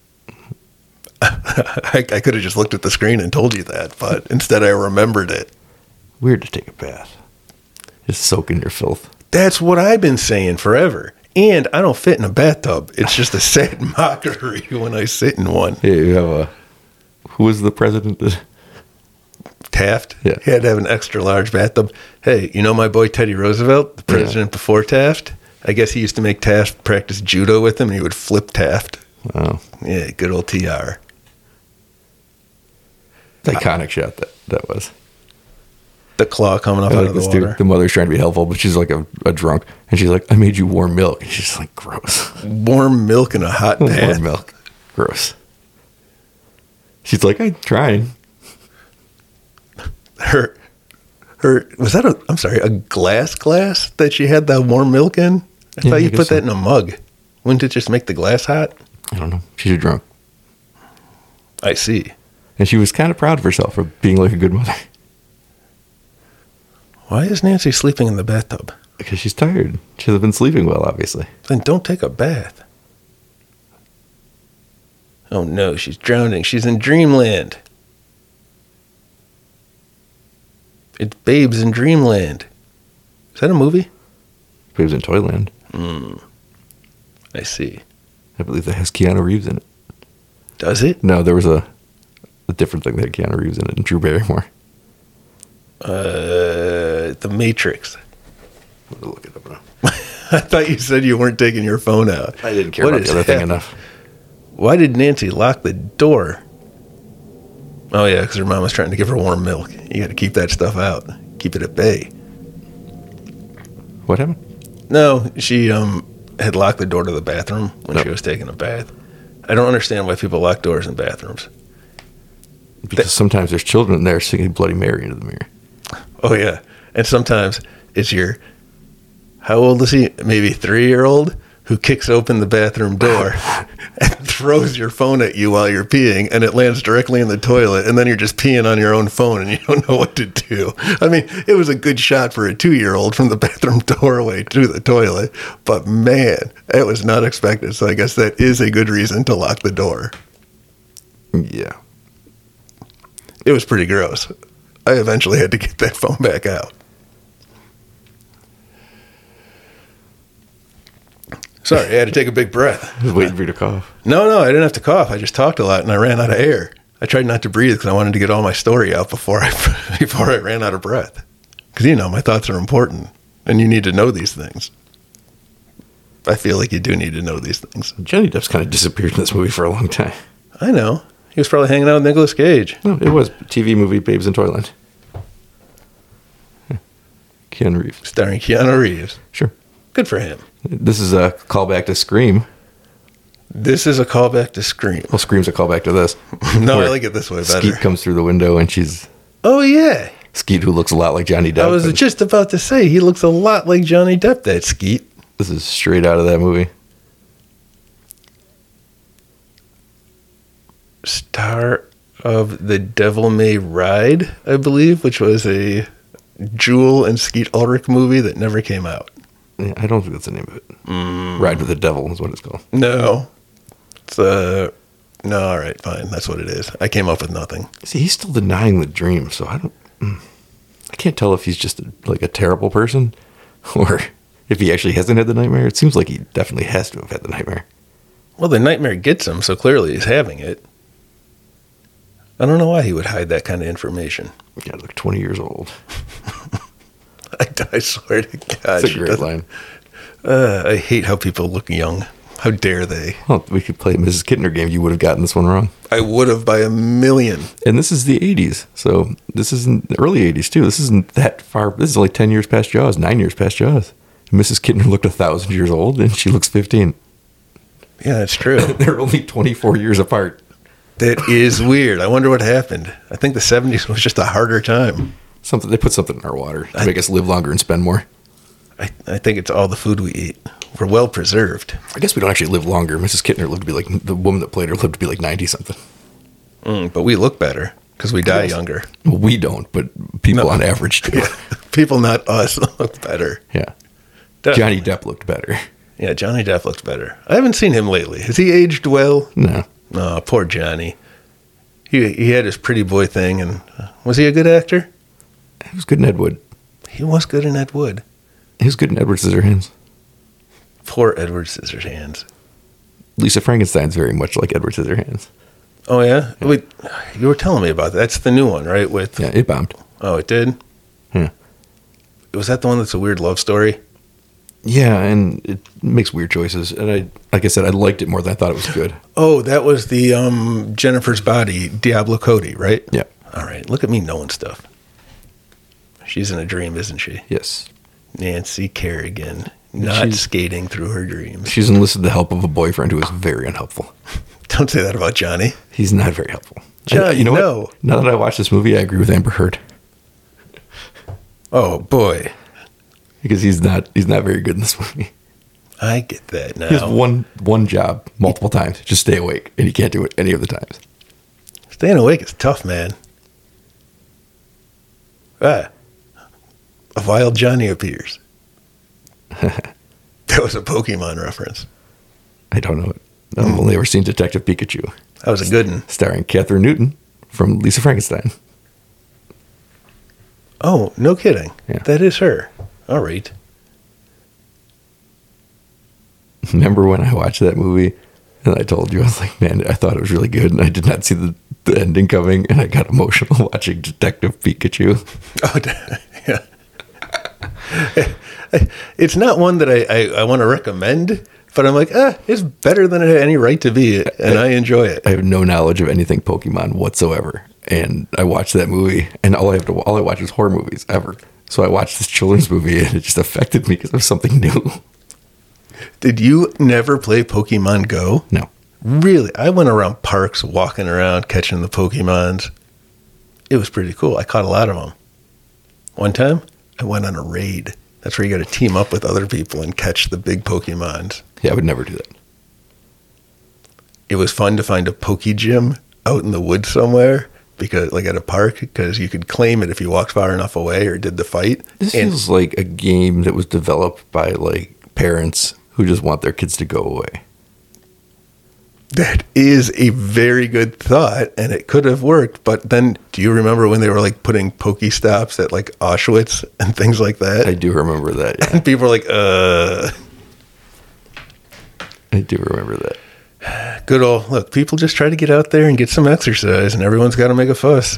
I, I could have just looked at the screen and told you that, but instead I remembered it. Weird to take a bath. Just soak in your filth. That's what I've been saying forever. And I don't fit in a bathtub. It's just a sad mockery when I sit in one. Yeah, you have a. Who was the president? That, Taft? Yeah. He had to have an extra large bathtub. Hey, you know my boy Teddy Roosevelt, the president yeah. before Taft? I guess he used to make Taft practice judo with him, and he would flip Taft. Wow. Yeah, good old T R. Iconic shot that that was. The claw coming up I out like of the this water. dude, the mother's trying to be helpful, but she's like a, a drunk, and she's like, "I made you warm milk." And she's like, "Gross." Warm milk in a hot bath. Warm milk, gross. She's like, "I'm trying." Her, her was that a? I'm sorry, a glass glass that she had that warm milk in. I Yeah, thought I you guess put so. that in a mug. Wouldn't it just make the glass hot? I don't know. She's a drunk, I see. and she was kind of proud of herself for being like a good mother Why is Nancy sleeping in the bathtub? because she's tired. She hasn't been sleeping well, obviously. Then don't take a bath. Oh no, she's drowning. She's in dreamland. It's Babes in Dreamland. Is that a movie? Babes in Toyland. I see. I believe that has Keanu Reeves in it. Does it? No, there was a, a different thing that had Keanu Reeves in it, and Drew Barrymore. Uh, The Matrix. I'm gonna look it up now. I thought you said you weren't taking your phone out. I didn't care What about is the other thing hap- enough. Why did Nancy lock the door? Oh, yeah, because her mom was trying to give her warm milk. You got to keep that stuff out. Keep it at bay. What happened? No, she um had locked the door to the bathroom when No. she was taking a bath. I don't understand why people lock doors in bathrooms. Because sometimes there's children in there singing Bloody Mary into the mirror. Oh, yeah. And sometimes it's your, how old is he? Maybe three-year-old who kicks open the bathroom door and throws your phone at you while you're peeing, and it lands directly in the toilet, and then you're just peeing on your own phone, and you don't know what to do. I mean, it was a good shot for a two-year-old from the bathroom doorway to the toilet, but man, it was not expected, so I guess that is a good reason to lock the door. Yeah. It was pretty gross. I eventually had to get that phone back out. Sorry, I had to take a big breath. I was waiting for you to cough. No, no, I didn't have to cough. I just talked a lot and I ran out of air. I tried not to breathe because I wanted to get all my story out before I before I ran out of breath. Because, you know, my thoughts are important and you need to know these things. I feel like you do need to know these things. Johnny Depp's kind of disappeared in this movie for a long time. I know. He was probably hanging out with Nicolas Cage. No, it was T V movie Babes in Toyland. Yeah. Keanu Reeves. Starring Keanu Reeves. Sure. Good for him. This is a callback to Scream. This is a callback to Scream. Well, Scream's a callback to this. No, Where I like it this way better. Skeet comes through the window and she's Oh, yeah. Skeet, who looks a lot like Johnny Depp. I was but just about to say, he looks a lot like Johnny Depp, that Skeet. This is straight out of that movie. Star of The Devil May Ride, I believe, which was a Jewel and Skeet Ulrich movie that never came out. Yeah, I don't think that's the name of it. Mm. Ride with the Devil is what it's called. No. It's uh no, all right, fine. That's what it is. I came up with nothing. See, he's still denying the dream, so I don't. mm. I can't tell if he's just a, like a terrible person, or if he actually hasn't had the nightmare. It seems like he definitely has to have had the nightmare. Well, the nightmare gets him, so clearly he's having it. I don't know why he would hide that kind of information. Yeah, look, twenty years old. I, I swear to God. That's a she great doesn't- line. Uh, I hate how people look young. How dare they? Well, we could play a Missus Kittner game. You would have gotten this one wrong. I would have by a million. And this is the eighties, so this isn't the early eighties too. This isn't that far. This is like ten years past Jaws, nine years past Jaws. And Missus Kittner looked a thousand years old, and she looks fifteen. Yeah, that's true. They're only twenty-four years apart. That is weird. I wonder what happened. I think the seventies was just a harder time. Something they put something in our water to I- make us live longer and spend more. I, I think it's all the food we eat. We're well preserved. I guess we don't actually live longer. Missus Kittner lived to be like the woman that played her lived to be like ninety something. Mm, but we look better because we die younger. Well, we don't, but people No. on average do. Yeah. People, not us, look better. Yeah. Duh. Johnny Depp looked better. Yeah, Johnny Depp looks better. I haven't seen him lately. Has he aged well? No. Oh, poor Johnny. He he had his pretty boy thing, and uh, was he a good actor? He was good in Ed Wood. He was good in Ed Wood. He was good in Edward Scissorhands. Poor Edward Scissorhands. Lisa Frankenstein's very much like Edward Scissorhands. Oh yeah? Wait, you were telling me about that. That's the new one, right? With Yeah, it bombed. oh, it did. Yeah. Was that the one that's a weird love story? Yeah, and it makes weird choices. And I, like I said, I liked it more than I thought it was good. Oh, that was the um, Jennifer's Body, Diablo Cody, right? Yeah. All right. Look at me knowing stuff. She's in a dream, isn't she? Yes. Nancy Kerrigan, not She's- skating through her dreams. She's enlisted the help of a boyfriend who is very unhelpful. Don't say that about Johnny. He's not very helpful. Johnny, I- you know no. what? Now that I watch this movie, I agree with Amber Heard Oh boy, because he's not he's not very good in this movie. I get that He has now. one one job multiple times, just stay awake, and he can't do it any of the times. Staying awake is tough, man. Ah, a wild Johnny appears. That was a Pokemon reference. I don't know it. I've only ever seen Detective Pikachu, That was a good one. starring Catherine Newton from Lisa Frankenstein. Oh, no kidding. Yeah. That is her. All right. Remember when I watched that movie and I told you, I was like, man, I thought it was really good, and I did not see the, the ending coming, and I got emotional watching Detective Pikachu. Oh, yeah. It's not one that I, I, I want to recommend, but I'm like, ah, it's better than it had any right to be, and I enjoy it. I have no knowledge of anything Pokemon whatsoever, and I watched that movie, and all I have to all I watch is horror movies ever. So I watched this children's movie, and it just affected me because it was something new. Did you never play Pokemon Go? No, Really? I went around parks walking around catching the Pokemons. It was pretty cool. I caught a lot of them. One time, I went on a raid. That's where you got to team up with other people and catch the big Pokemons. yeah, I would never do that. It was fun to find a Poke Gym out in the woods somewhere, because like at a park, because you could claim it if you walked far enough away or did the fight. This And feels like a game that was developed by like parents who just want their kids to go away. that is a very good thought, and it could have worked. But then, do you remember when they were like putting Pokestops at like Auschwitz and things like that? I do remember that. Yeah. And people were like, uh, I do remember that. good old, look, people just try to get out there and get some exercise, and everyone's got to make a fuss.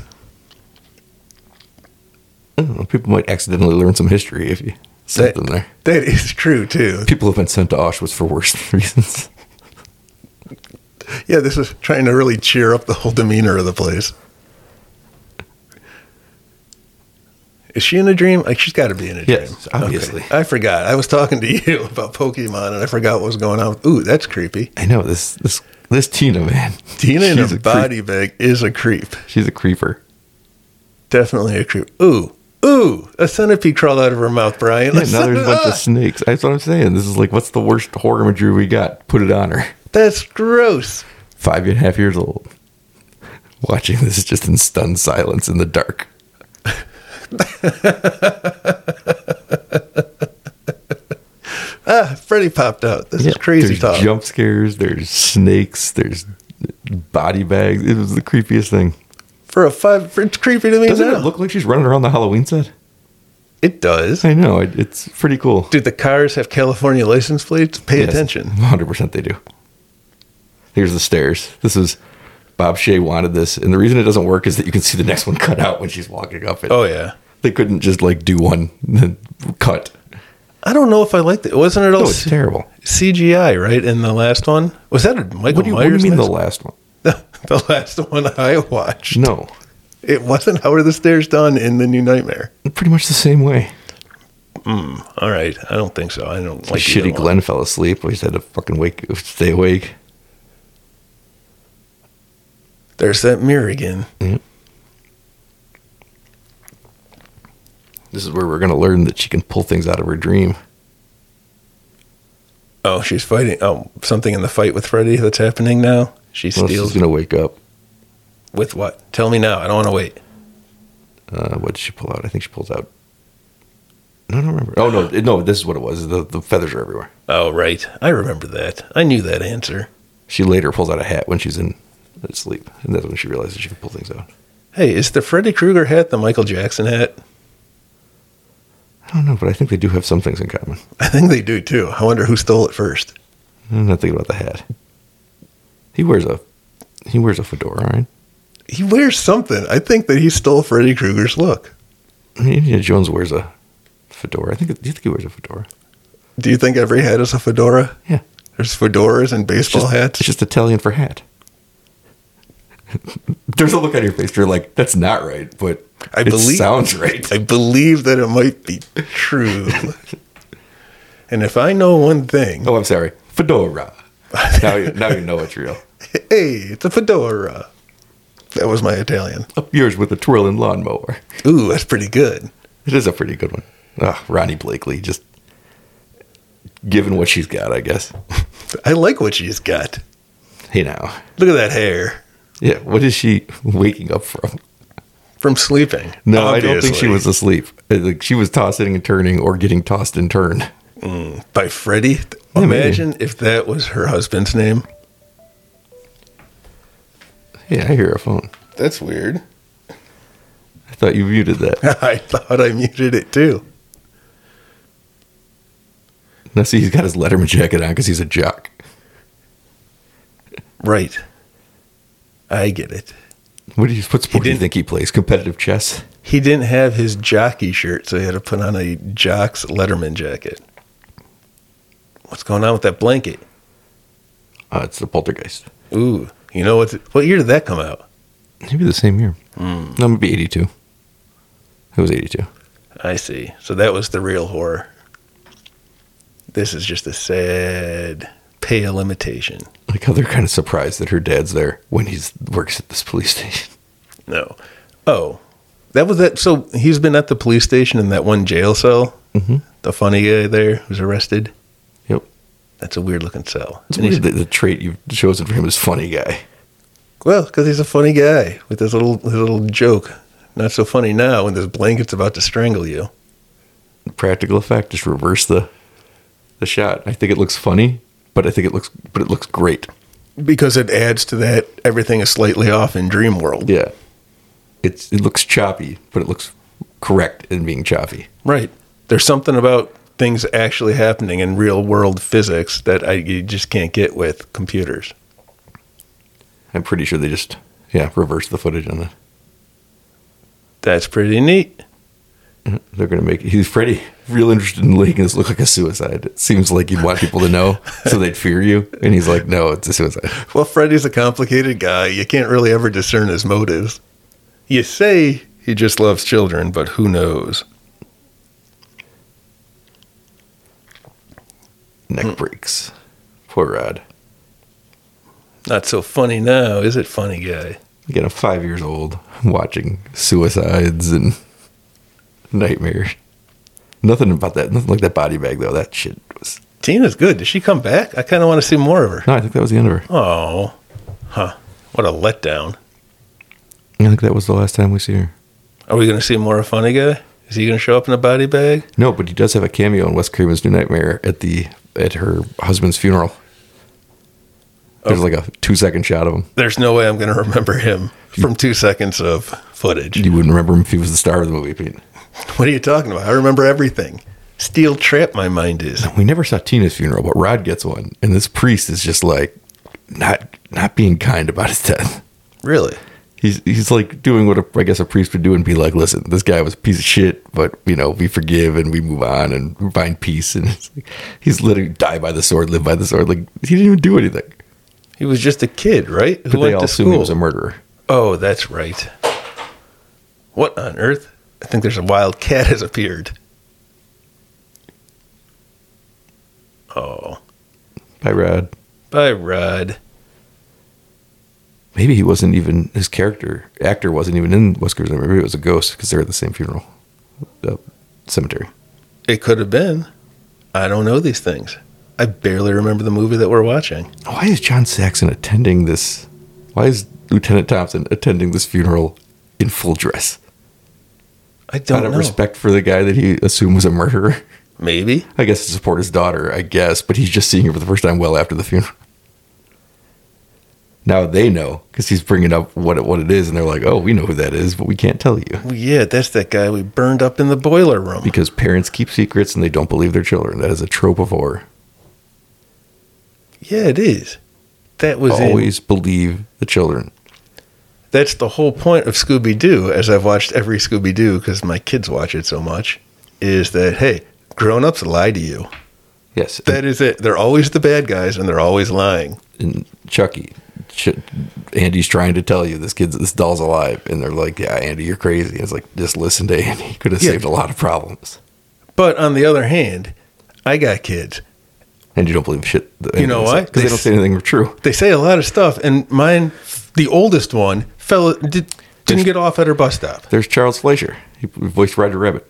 I don't know, people might accidentally learn some history if you set That, them there. that is true, too. People have been sent to Auschwitz for worse reasons. Yeah, this is trying to really cheer up the whole demeanor of the place. Is she in a dream? Like, she's got to be in a dream. Yes, obviously. Okay. I forgot. I was talking to you about Pokemon, and I forgot what was going on. Ooh, that's creepy. I know this this this Tina, man. Tina in She's a creep. body bag is a creep. She's a creeper. Definitely a creep. Ooh, ooh, a centipede crawled out of her mouth, Brian. Yeah, now there's a bunch of snakes. That's what I'm saying. This is like, what's the worst horror imagery we got? Put it on her. That's gross. Five and a half years old. Watching this just in stunned silence in the dark. Ah, Freddy popped out. This is crazy There's talk. jump scares. There's snakes. There's body bags. It was the creepiest thing. For a five, for, it's creepy to me Doesn't now. it look like she's running around the Halloween set? It does. I know. It, it's pretty cool. Do the cars have California license plates? Pay Yes, attention. one hundred percent they do. Here's the stairs. This is Bob Shea wanted this, and the reason it doesn't work is that you can see the next one cut out when she's walking up it. Oh yeah. They couldn't just like do one and then cut. I don't know if I liked it. Wasn't it all Oh, it's terrible. C G I, right? In the last one? Was that a Michael What do you, what Myers? do you mean the last- last one? the last one I watched. No, It wasn't How Are the Stairs Done in The New Nightmare. pretty much the same way. All right. I don't think so. I don't like Like shitty either one. Glenn fell asleep. We just had to fucking wake, stay awake. There's that mirror again. Mm-hmm. This is where we're going to learn that she can pull things out of her dream. Oh, she's fighting. Oh, something in the fight with Freddy that's happening now? She Well, steals. she's going to wake up. With what? Tell me now. I don't want to wait. Uh, what did she pull out? I think she pulls out. I don't remember. Oh, no. No, this is what it was. The, the feathers are everywhere. Oh, right. I remember that. I knew that answer. She later pulls out a hat when she's in sleep. And that's when she realizes she can pull things out. Hey, is the Freddy Krueger hat the Michael Jackson hat? I don't know, but I think they do have some things in common. I think they do, too. I wonder who stole it first. I'm not thinking about the hat. He wears a he wears a fedora, right? He wears something. I think that he stole Freddy Krueger's look. I mean, Indiana Jones wears a fedora. I think. Do you think he wears a fedora? Do you think every hat is a fedora? Yeah. There's fedoras and It's baseball just, hats. it's just Italian for hat. There's a look on your face. You're like, that's not right, but I it believe sounds right. I believe that it might be true. And if I know one thing, Oh, I'm sorry. Fedora. Now you, now you know it's real. hey, it's a fedora. That was my Italian. Up yours with a twirling lawnmower. Ooh, that's pretty good. It is a pretty good one. Ah, Ronnie Blakely, just given what she's got, I guess. I like what she's got. Hey, now. Look at that hair. Yeah, what is she waking up from? From sleeping. No, I don't think she obviously. was asleep. Uh, Like she was tossing and turning or getting tossed and turned. Mm, by Freddy? Yeah, Imagine maybe. if that was her husband's name. Yeah, I hear a phone. That's weird. I thought you muted that. I thought I muted it too. Now see, he's got his Letterman jacket on because he's a jock. Right. I get it. What do you? What sport do you didn't- think he plays? Competitive chess. He didn't have his jockey shirt, so he had to put on a jock's Letterman jacket. What's going on with that blanket? Uh, it's the Poltergeist. Ooh, you know what? What year did that come out? Maybe the same year. Mm. No, maybe eighty-two. It was eighty-two. I see. So that was the real horror. This is just a sad, pale imitation. Like how they're kind of surprised that her dad's there when he's works at this police station. No. Oh, that was that. So he's been at the police station in that one jail cell. Mm-hmm. The funny guy there who's arrested. Yep. That's a weird looking cell. It's And he's- weird that the trait you've chosen for him is funny guy. Well, because he's a funny guy with his little his little joke. Not so funny now when this blanket's about to strangle you. Practical effect, just reverse the the shot. I think it looks funny, but I think it looks but it looks great. Because it adds to that everything is slightly off in Dream World. Yeah. It's it looks choppy, but it looks correct in being choppy. Right. There's something about things actually happening in real world physics that I you just can't get with computers. I'm pretty sure they just yeah, reverse the footage on that. That's pretty neat. They're gonna make he's Freddy real interested in making this look like a suicide. It seems like he'd want people to know so they'd fear you. And he's like, no, it's a suicide. Well, Freddy's a complicated guy. You can't really ever discern his motives. You say he just loves children, but who knows? Neck breaks. Poor Rod. Not so funny now, is it, funny guy? Again, I'm five years old watching suicides and nightmares. Nothing about that. Nothing like that body bag though. That shit was. Tina's good. Does she come back? I kind of want to see more of her. No, I think that was the end of her. Oh, huh. What a letdown. I think that was the last time we see her. Are we going to see more of Funny Guy? Is he going to show up in a body bag? No, but he does have a cameo in Wes Craven's New Nightmare at the at her husband's funeral. There's Oh. like a two second shot of him. There's no way I'm going to remember him from two seconds of footage. You wouldn't remember him if he was the star of the movie, Pete. What are you talking about? I remember everything. Steel trap my mind is. We never saw Tina's funeral, but Rod gets one, and this priest is just like not not being kind about his death. Really? He's he's like doing what a, I guess a priest would do and be like, listen, this guy was a piece of shit, but you know we forgive and we move on and we find peace. And it's like, he's literally die by the sword, live by the sword. Like he didn't even do anything. He was just a kid, right? Who But they went all to assume he school. was a murderer. Oh, that's right. What on earth? I think there's a wild cat has appeared. Oh. Bye, Rod. Bye, Rod. Maybe he wasn't even, his character, actor wasn't even in Whiskers. Maybe it was a ghost because they were at the same funeral uh, cemetery. It could have been. I don't know these things. I barely remember the movie that we're watching. Why is John Saxon attending this? Why is Lieutenant Thompson attending this funeral in full dress? I don't Out of know. respect for the guy that he assumed was a murderer. Maybe. I guess to support his daughter, I guess, but he's just seeing her for the first time well after the funeral. Now they know because he's bringing up what it, what it is, and they're like, "Oh, we know who that is, but we can't tell you." Well, yeah, that's that guy we burned up in the boiler room. Because parents keep secrets and they don't believe their children. That is a trope of horror. Yeah, it is. That was Always in, believe the children. That's the whole point of Scooby-Doo, as I've watched every Scooby-Doo because my kids watch it so much, is that, hey, grown-ups lie to you. Yes. That is it. They're always the bad guys, and they're always lying. And Chucky, Ch- Andy's trying to tell you this kid's this doll's alive, and they're like, "Yeah, Andy, you're crazy." And it's like, just listen to Andy. He could have Yeah. saved a lot of problems. But on the other hand, I got kids. And you don't believe shit. that You know Andy why? said, 'cause they, They don't s- say anything true. They say a lot of stuff, and mine, the oldest one, fell did, didn't There's- get off at her bus stop. There's Charles Fleischer. He voiced Roger Rabbit.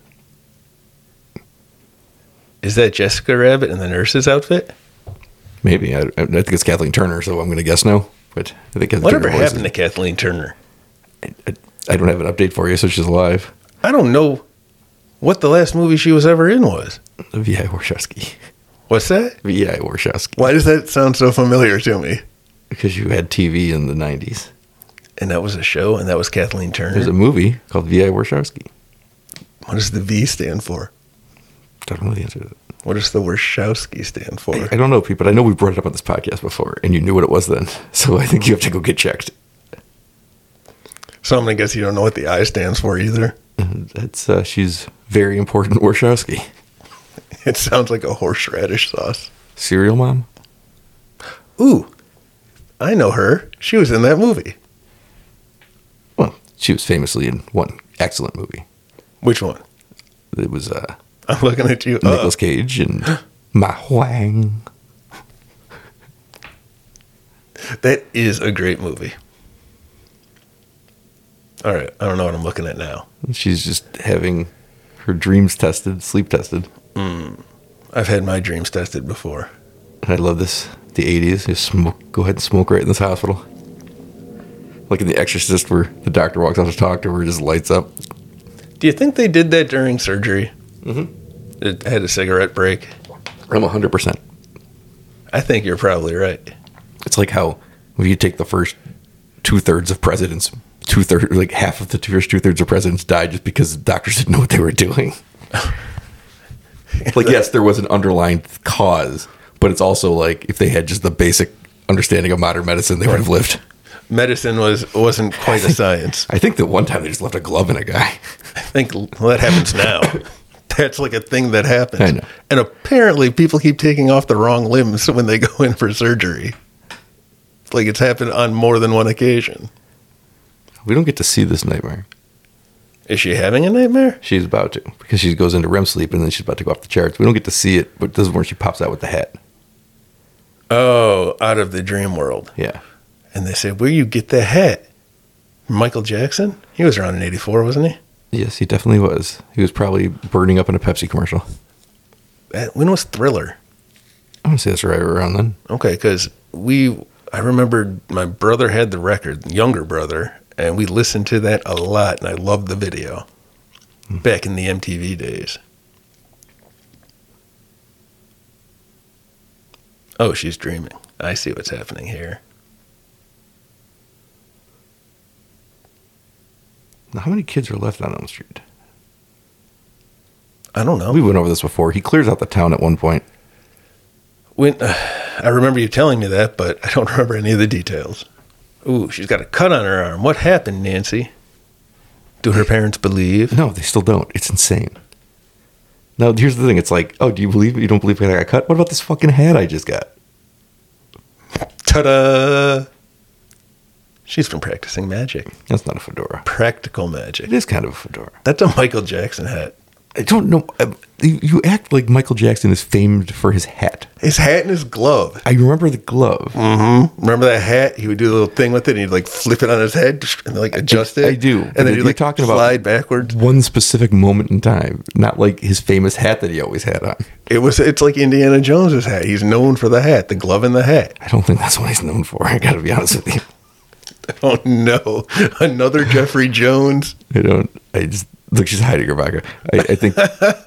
Is that Jessica Rabbit in the nurse's outfit? Maybe. I, I think it's Kathleen Turner, so I'm going to guess no. But I think Kathleen Whatever Turner voices happened to Kathleen Turner? it. I, I don't have an update for you, so she's alive. I don't know what the last movie she was ever in was. V I Warshawski. What's that? V I Warshawski. Why does that sound so familiar to me? Because you had T V in the nineties. And that was a show, and that was Kathleen There's Turner. a movie called V I Warshawski. What does the V stand for? I don't know the answer to that. What does the Warshawski stand for? I, I don't know, Pete, but I know we brought it up on this podcast before, and you knew what it was then. So I think you have to go get checked. So I'm gonna guess you don't know what the I stands for either. That's uh, she's very important Warshawski. It sounds like a horseradish sauce. Serial mom? Ooh, I know her. She was in that movie. Well, she was famously in one excellent movie. Which one? It was uh, I'm looking at you. Nicolas Uh, Cage and Ma Huang. that is a great movie. All right, I don't know what I'm looking at now. She's just having her dreams tested, sleep tested. I've had my dreams tested before. And I love this. The eighties. Just smoke. Go ahead and smoke right in this hospital. Like in The Exorcist, where the doctor walks out to talk to her, it just lights up. Do you think they did that during surgery? Mm-hmm. It had a cigarette break. I'm one hundred percent. I think you're probably right. It's like how if you take the first two thirds of presidents, two thirds, like half of the first two thirds of presidents died just because the doctors didn't know what they were doing. Like, yes, there was an underlying cause, but it's also like if they had just the basic understanding of modern medicine, they would have lived. Medicine was wasn't quite a science. I think that one time they just left a glove in a guy. I think well, that happens now. That's like a thing that happens. I know. And apparently, people keep taking off the wrong limbs when they go in for surgery. It's like it's happened on more than one occasion. We don't get to see this nightmare. Is she having a nightmare? She's about to, because she goes into R E M sleep and then she's about to go off the charts. We don't get to see it, but this is where she pops out with the hat. Oh, out of the dream world. Yeah. And they say, where you get the hat? Michael Jackson? He was around in eighty-four, wasn't he? Yes, he definitely was. He was probably burning up in a Pepsi commercial. That, when was Thriller? I want to say that's right around then. Okay, because we, I remember my brother had the record, younger brother, and we listened to that a lot, and I loved the video back in the M T V days. Oh, she's dreaming. I see what's happening here. Now, how many kids are left on Elm Street? I don't know. We went over this before. He clears out the town at one point. When, uh, I remember you telling me that, but I don't remember any of the details. Ooh, she's got a cut on her arm. What happened, Nancy? Do her parents believe? No, they still don't. It's insane. Now, here's the thing. It's like, oh, do you believe you don't believe I got cut? What about this fucking hat I just got? Ta-da! She's been practicing magic. That's not a fedora. Practical magic. It is kind of a fedora. That's a Michael Jackson hat. I don't know. Uh, You you act like Michael Jackson is famed for his hat. His hat and his glove. I remember the glove. Mm-hmm. Remember that hat? He would do a little thing with it, and he'd like flip it on his head and like adjust it. I do. And then he'd you're like talking slide about backwards. one specific moment in time, not like his famous hat that he always had on. It was. It's like Indiana Jones's hat. He's known for the hat, the glove and the hat. I don't think that's what he's known for. I got to be honest with you. Oh no, another Jeffrey Jones. I don't. I just look. She's hiding Rebecca. I, I think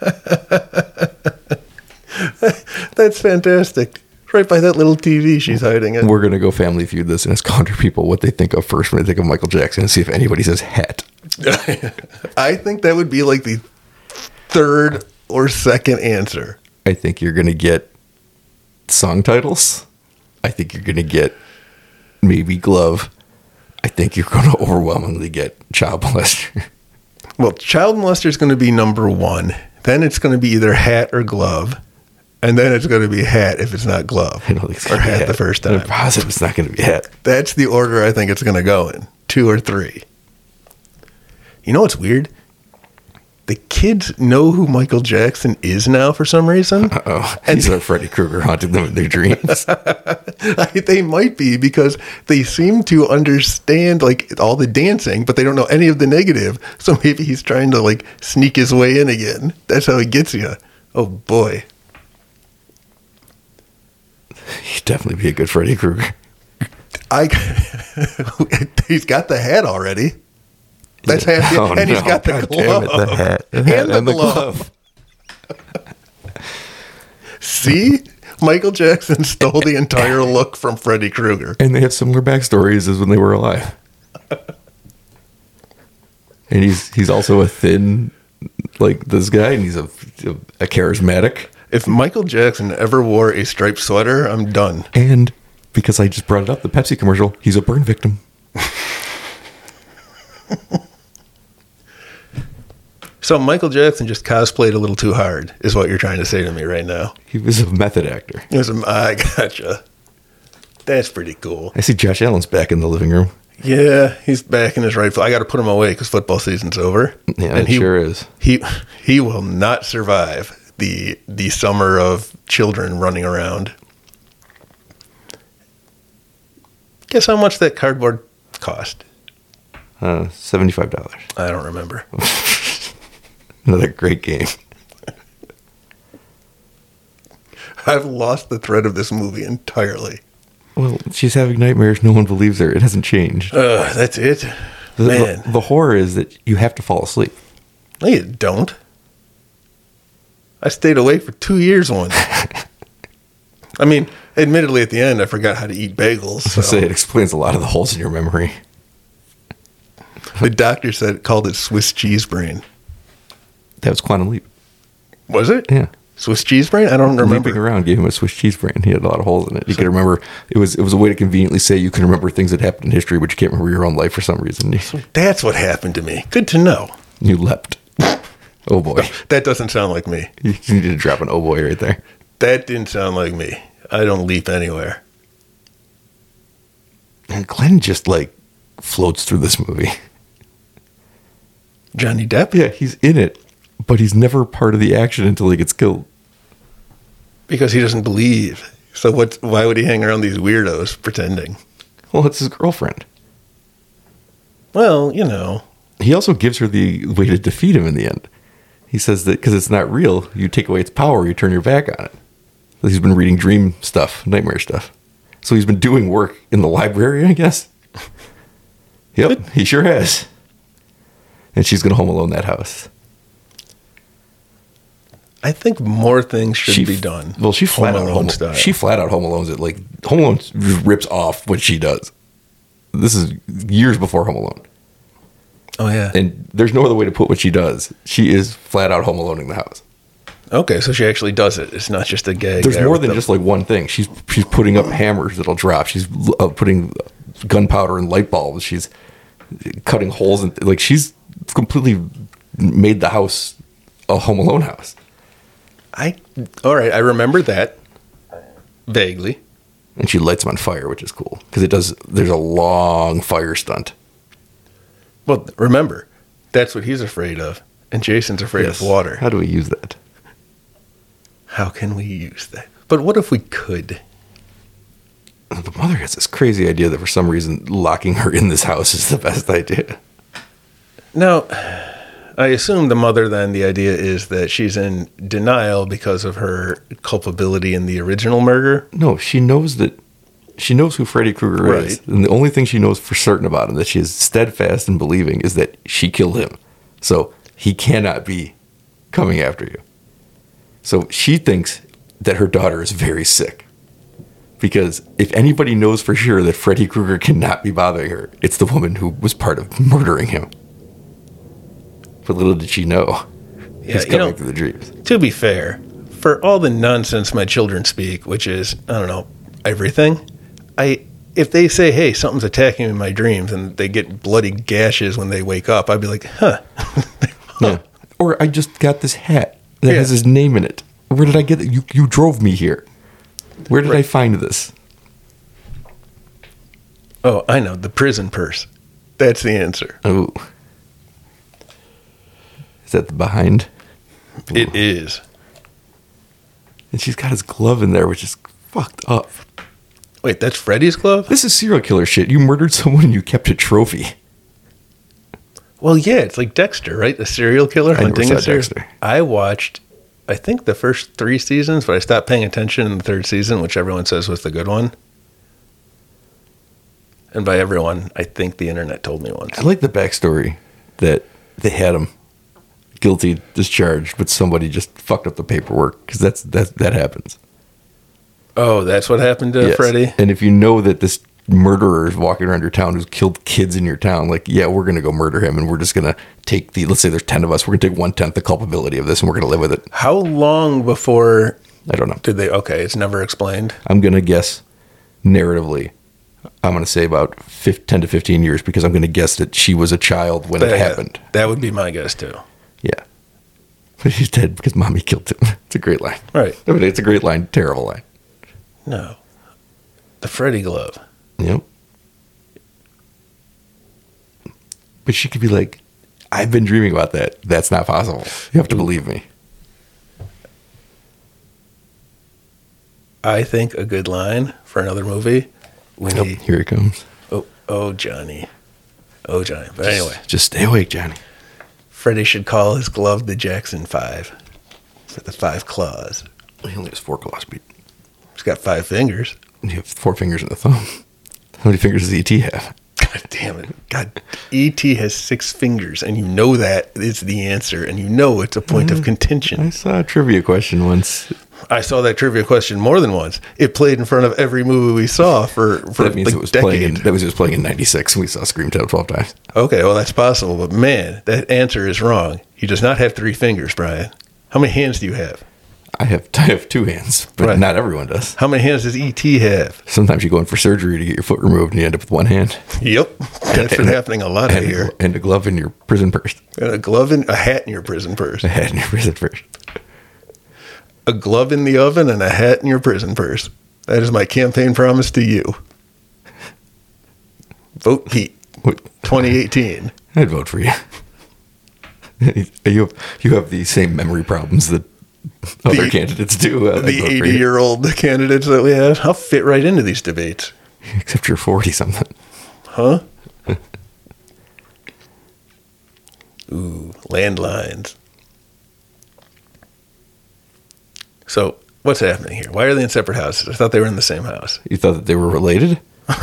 That's fantastic. Right by that little T V, she's hiding it. we're gonna go Family Feud this and ask country people what they think of first when they think of Michael Jackson and see if anybody says hat. I think that would be like the third or second answer. I think you're gonna get song titles. I think you're gonna get maybe glove. I think you're gonna overwhelmingly get child molester. Well, child molester is going to be number one. Then it's going to be either hat or glove. And then it's going to be hat if it's not glove. I don't think it's or gonna be hat the first time. I'm positive it's not gonna be hat. That's the order I think it's going to go in. Two or three. You know what's weird? The kids know who Michael Jackson is now for some reason. Oh, he's our Freddy Krueger haunting them in their dreams. They might be because they seem to understand like all the dancing, but they don't know any of the negative. So maybe he's trying to like sneak his way in again. That's how he gets you. Oh boy. He'd definitely be a good Freddy Krueger. I he's got the hat already. That's half the, Oh, and he's no. got the God glove. damn it, the hat. The and hat the and the glove. See? Michael Jackson stole the entire look from Freddy Krueger. And they have similar backstories as when they were alive. And he's he's also a thin, like this guy, and he's a, a charismatic. If Michael Jackson ever wore a striped sweater, I'm done. And because I just brought it up, the Pepsi commercial, he's a burn victim. So Michael Jackson just cosplayed a little too hard, is what you're trying to say to me right now. He was a method actor. It was a, I gotcha. That's pretty cool. I see Josh Allen's back in the living room. Yeah, he's back in his rightful. I got to put him away because football season's over. Yeah, and it he, sure is. He he will not survive the the summer of children running around. Guess how much that cardboard cost? Uh, seventy-five dollars. I don't remember. Another great game. I've lost the thread of this movie entirely. Well, she's having nightmares. No one believes her. It hasn't changed. Uh, that's it. The, Man. the, the horror is that you have to fall asleep. No, you don't. I stayed awake for two years once. I mean, admittedly, at the end, I forgot how to eat bagels. So So. it explains a lot of the holes in your memory. The doctor said called it Swiss cheese brain. That was Quantum Leap. Was it? Yeah. Swiss cheese brain? I don't remember. Leaping around gave him a Swiss cheese brain. He had a lot of holes in it. You could remember. It was it was a way to conveniently say you can remember things that happened in history, but you can't remember your own life for some reason. You, That's what happened to me. Good to know. you leapt. Oh boy. That doesn't sound like me. You needed to drop an oh boy right there. That didn't sound like me. I don't leap anywhere. And Glenn just like floats through this movie. Johnny Depp? Yeah, he's in it, but he's never part of the action until he gets killed. Because he doesn't believe. So what? Why would he hang around these weirdos pretending? Well, it's his girlfriend. Well, you know. He also gives her the way to defeat him in the end. He says that because it's not real, you take away its power, you turn your back on it. So he's been reading dream stuff, nightmare stuff. So he's been doing work in the library, I guess. Yep, he sure has. And she's going to home alone that house. I think more things should She be f- done. Well, she flat Home out Alone home, style. she flat out home alones it. Like Home Alone just rips off what she does. This is years before Home Alone, Oh yeah. and there's no other way to put what she does. She is flat out home aloneing the house. Okay, so she actually does it. It's not just a gag. There's there more with than the- just like one thing. She's she's putting up hammers that'll drop. She's uh, putting gunpowder and light bulbs. She's cutting holes and like she's completely made the house a Home Alone house. I all right. I remember that vaguely. And she lights them on fire, which is cool because it does. There's a long fire stunt. Well, remember, that's what he's afraid of. And Jason's afraid Yes. of water. How do we use that? How can we use that? But what if we could? The mother has this crazy idea that for some reason locking her in this house is the best idea. Now, I assume the mother then, the idea is that she's in denial because of her culpability in the original murder. No, she knows that she knows who Freddy Krueger is. Right. And the only thing she knows for certain about him that she is steadfast in believing is that she killed him. So he cannot be coming after you. So she thinks that her daughter is very sick. Because if anybody knows for sure that Freddy Krueger cannot be bothering her, it's the woman who was part of murdering him. But little did she know. Yeah, He's you coming know, through the dreams. to be fair, for all the nonsense my children speak, which is, I don't know, everything, I if they say, hey, something's attacking me in my dreams, and they get bloody gashes when they wake up, I'd be like, huh. Yeah. Or I just got this hat that Yeah. has his name in it. Where did I get it? You, you drove me here. Where did I find this? Oh, I know, the prison purse. That's the answer. Oh. Is that the behind? It is. And she's got his glove in there, which is fucked up. Wait, that's Freddy's glove? This is serial killer shit. You murdered someone and you kept a trophy. Well, yeah, it's like Dexter, right? The serial killer I never hunting saw a serial- Dexter. I watched, I think, the first three seasons, but I stopped paying attention in the third season, which everyone says was the good one. And by everyone, I think the internet told me once. I like the backstory that they had him guilty, discharged, but somebody just fucked up the paperwork because that's that that happens. Oh, that's what happened to Yes. Freddy? And if you know that this murderer is walking around your town who's killed kids in your town, like, yeah, we're going to go murder him and we're just going to take the, let's say there's ten of us, we're going to take one tenth the culpability of this and we're going to live with it. How long before I don't know. did they? Okay, it's never explained. I'm going to guess narratively, I'm going to say about fif- ten to fifteen years because I'm going to guess that she was a child when it That- happened. That would be my guess, too. Yeah. But he's dead because mommy killed him. It's a great line. Right. I mean, it's a great line, terrible line. No. The Freddy glove. Yep. But she could be like, I've been dreaming about that. That's not possible. You have to believe me. I think a good line for another movie when Yep, he, here he comes. oh, oh, Johnny. Oh, Johnny. But anyway, Just stay awake, Johnny. Freddy should call his glove the Jackson Five for the five claws. He only has four claws, Pete. He's got five fingers. You have four fingers in the thumb. How many fingers does E T have? God damn it. God, E T has six fingers, and you know that is the answer, and you know it's a point of I contention. saw a trivia question once. I saw that trivia question more than once. It played in front of every movie we saw for, for That means like it was decade. playing. In, that was just playing in ninety-six. We saw Scream twelve times. Okay, well, that's possible, but man, that answer is wrong. He does not have three fingers, Brian. How many hands do you have? I have I have two hands, but Right. not everyone does. How many hands does E T have? Sometimes you go in for surgery to get your foot removed, and you end up with one hand. Yep, that's been happening a lot and, here. and a glove in your prison purse. And a glove in a hat in your prison purse. A hat in your prison purse. A glove in the oven and a hat in your prison purse. That is my campaign promise to you. Vote Pete, What? twenty eighteen. I'd vote for you. you have, you have the same memory problems that other The- candidates do. Uh, I'd The vote for you. eighty-year-old candidates that we have. I'll fit right into these debates. Except you're forty something. Huh? Ooh, landlines. So, what's happening here? Why are they in separate houses? I thought they were in the same house. You thought that they were related?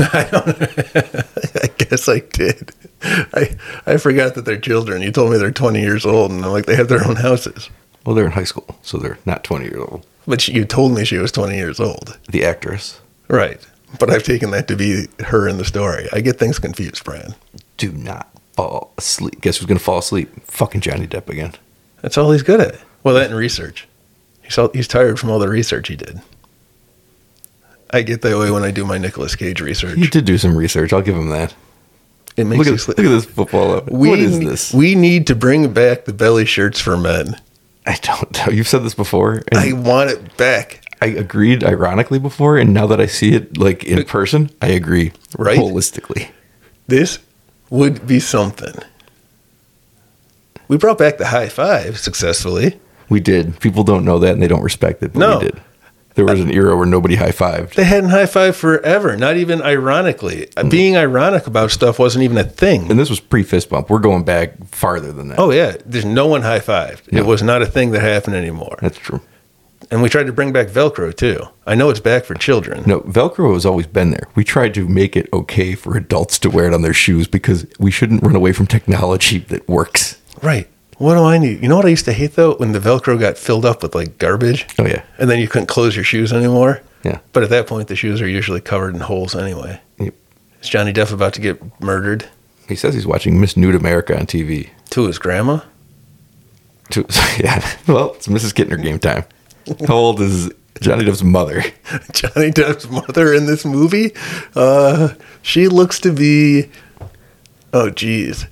I guess I did. I I forgot that they're children. You told me they're twenty years old, and I'm like, they have their own houses. Well, they're in high school, so they're not twenty years old. But she, you told me she was twenty years old. The actress. Right. But I've taken that to be her in the story. I get things confused, Brian. Do not fall asleep. Guess who's going to fall asleep? Fucking Johnny Depp again. That's all he's good at. Well, that and research. He's, all, he's tired from all the research he did. I get that way when I do my Nicolas Cage research. He did do some research. I'll give him that. It makes Look you at, sleep. look at this football. Up. We, what is this? We need to bring back the belly shirts for men. I don't know. You've said this before. And I want it back. I agreed ironically before, and now that I see it like in person, I agree Right? holistically. This would be something. We brought back the high five successfully. We did. People don't know that and they don't respect it, but No. we did. There was an era where nobody high-fived. They hadn't high five forever, not even ironically. Mm. Being ironic about stuff wasn't even a thing. And this was pre-fist bump. We're going back farther than that. Oh, yeah. There's no one high fived. No. It was not a thing that happened anymore. That's true. And we tried to bring back Velcro, too. I know it's back for children. No, Velcro has always been there. We tried to make it okay for adults to wear it on their shoes because we shouldn't run away from technology that works. Right. What do I need? You know what I used to hate, though? When the Velcro got filled up with, like, garbage. Oh, yeah. And then you couldn't close your shoes anymore. Yeah. But at that point, the shoes are usually covered in holes anyway. Yep. Is Johnny Depp about to get murdered? He says he's watching Miss Nude America on T V. To his grandma? To, yeah. Well, it's Missus Kittner game time. How old is Johnny Depp's mother? Johnny Depp's mother in this movie? Uh, she looks to be, oh, geez,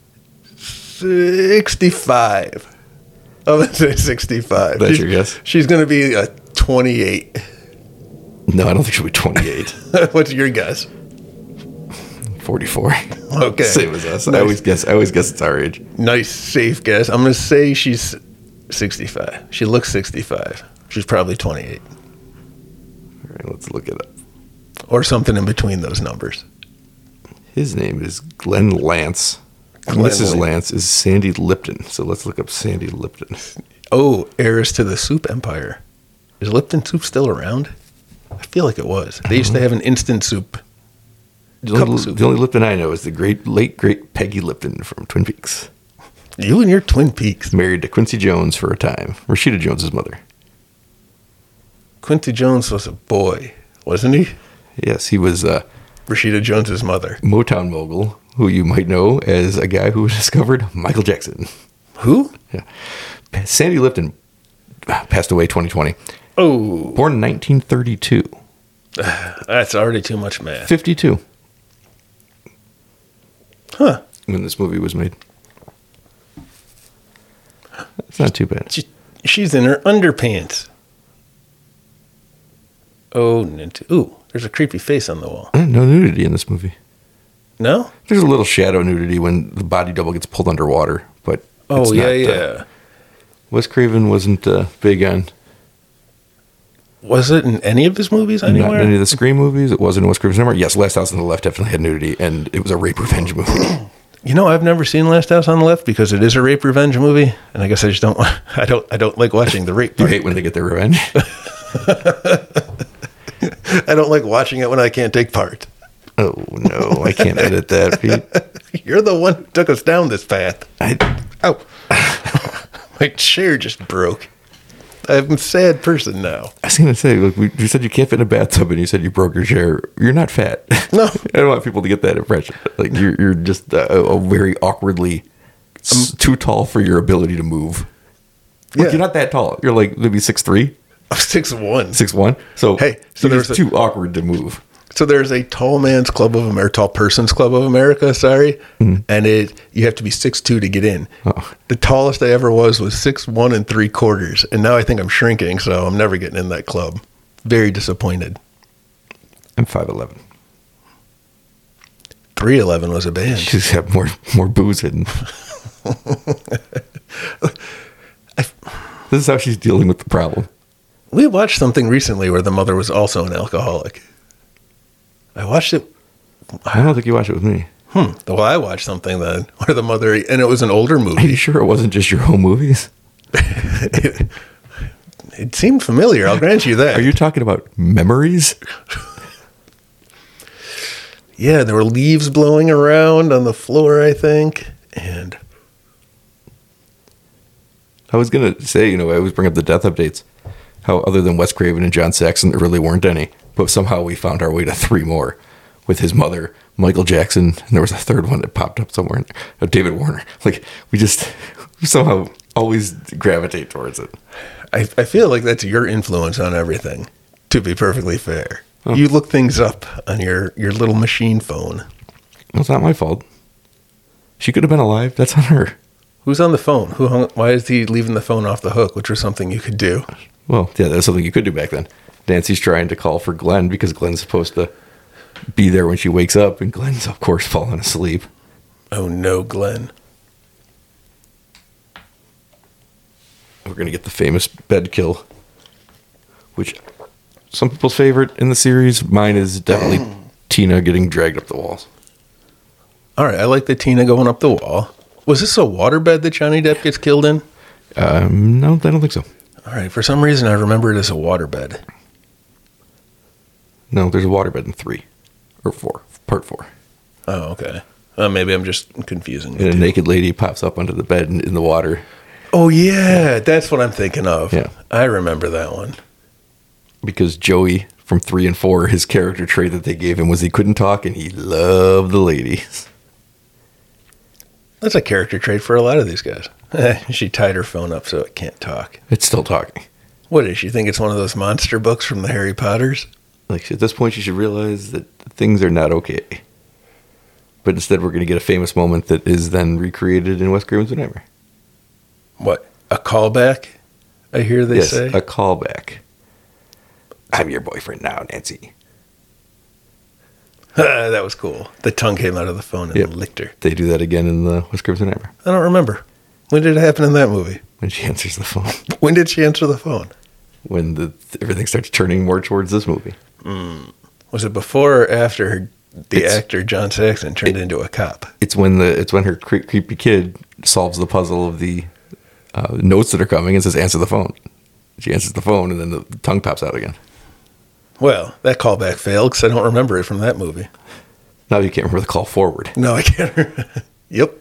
sixty-five. I'm going to say sixty-five. That's she's, your guess? She's going to be a twenty-eight. No, I don't think she'll be twenty-eight. What's your guess? forty-four. Okay. Same as us. Nice. I always guess. I always guess it's our age. Nice, safe guess. I'm going to say she's sixty-five. She looks sixty-five. She's probably twenty-eight. All right, let's look it up. Or something in between those numbers. His name is Glenn Lance. Glenn Missus Lance. Lance is Sandy Lipton. So let's look up Sandy Lipton. Oh, heiress to the soup empire. Is Lipton soup still around? I feel like it was. They used to have an instant soup. The Cup only, soup. the only Lipton I know is the great, late, great Peggy Lipton from Twin Peaks. You and your Twin Peaks. Married to Quincy Jones for a time. Rashida Jones's mother. Quincy Jones was a boy, wasn't he? Yes, he was a Rashida Jones's mother. Motown mogul, who you might know as a guy who discovered Michael Jackson. Who? Yeah. Sandy Lipton passed away twenty twenty. Oh, Born in nineteen thirty-two. that's already too much math. fifty-two Huh. when this movie was made. It's not too bad. She, she's in her underpants. Oh, Nint- ooh, there's a creepy face on the wall. Eh, No nudity in this movie. No? There's a little shadow nudity when the body double gets pulled underwater, but Oh, it's yeah, not, yeah. Uh, Wes Craven wasn't uh, big on Was it in any of his movies not in anywhere? any of the Scream movies. It wasn't in Wes Craven's number. Yes, Last House on the Left definitely had nudity, and it was a rape revenge movie. You know, I've never seen Last House on the Left because it is a rape revenge movie, and I guess I just don't. wa- I don't. I don't like watching the rape. You part. hate when they get their revenge. I don't like watching it when I can't take part. Oh no, I can't edit that, Pete. You're the one who took us down this path. I, Oh, my chair just broke. I'm a sad person now. I was gonna say, look, we, you said you can't fit in a bathtub, and you said you broke your chair. You're not fat. No. I don't want people to get that impression. Like you're, you're just uh, a, a very awkwardly s- too tall for your ability to move. Look, Yeah. you're not that tall. You're like maybe six three, I'm six one. six one. So Hey, so you're there's just a- too awkward to move. So there's a tall man's club of America, tall person's club of America. Sorry, and it you have to be six two to get in. Oh. The tallest I ever was was six one and three quarters, and now I think I'm shrinking, so I'm never getting in that club. Very disappointed. I'm five eleven. three eleven was a band. You just have more more booze hidden. This is how she's dealing with the problem. We watched something recently where the mother was also an alcoholic. I watched it. I don't think you watched it with me. Hmm. Well, I watched something then where the mother, and it was an older Are you movie. sure it wasn't just your home movies? it, it seemed familiar. I'll grant you that. Are you talking about Memories? Yeah, there were leaves blowing around on the floor, I think. And I was going to say, you know, I always bring up the death updates. How other than Wes Craven and John Saxon, there really weren't any. But somehow we found our way to three more with his mother, Michael Jackson, and there was a third one that popped up somewhere, in there, uh, David Warner. Like, we just somehow always gravitate towards it. I, I feel like that's your influence on everything, to be perfectly fair. Huh. You look things up on your, your little machine phone. Well, it's not my fault. She could have been alive. That's on her. Who's on the phone? Who hung, why is he leaving the phone off the hook, which was something you could do? Well, yeah, that's something you could do back then. Nancy's trying to call for Glenn because Glenn's supposed to be there when she wakes up, and Glenn's, of course, falling asleep. Oh, no, Glenn. we're going to get the famous bed kill, which some people's favorite in the series. Mine is definitely Tina getting dragged up the walls. All right, I like the Tina going up the wall. Was this a waterbed that Johnny Depp gets killed in? Um, no, I don't think so. All right, for some reason I remember it as a waterbed. No, there's a waterbed in three or four, part four. Oh, okay. Uh, maybe I'm just confusing. And a naked lady pops up onto the bed in, in the water. Oh, yeah, that's what I'm thinking of. Yeah. I remember that one. Because Joey from three and four, his character trait that they gave him was he couldn't talk and he loved the ladies. That's a character trait for a lot of these guys. She tied her phone up so it can't talk. It's still talking. What is she think it's one of those monster books from the Harry Potters? Like, at this point, you should realize that things are not okay. But instead, we're going to get a famous moment that is then recreated in Wes Craven's Nightmare. What? A callback? I hear they yes, say. a callback. I'm your boyfriend now, Nancy. That was cool. The tongue came out of the phone and Yep. licked her. They do that again in the Wes Craven's Nightmare. I don't remember. When did it happen in that movie? When she answers the phone. When did she answer the phone? When the everything starts turning more towards this movie. Was it before or after her, the It's- actor John Saxon turned it- into a cop? It's when the it's when her cre- creepy kid solves the puzzle of the uh, notes that are coming and says, answer the phone. She answers the phone and then the tongue pops out again. Well, that callback failed because I don't remember it from that movie. Now you can't remember the call forward. No, I can't remember. Yep.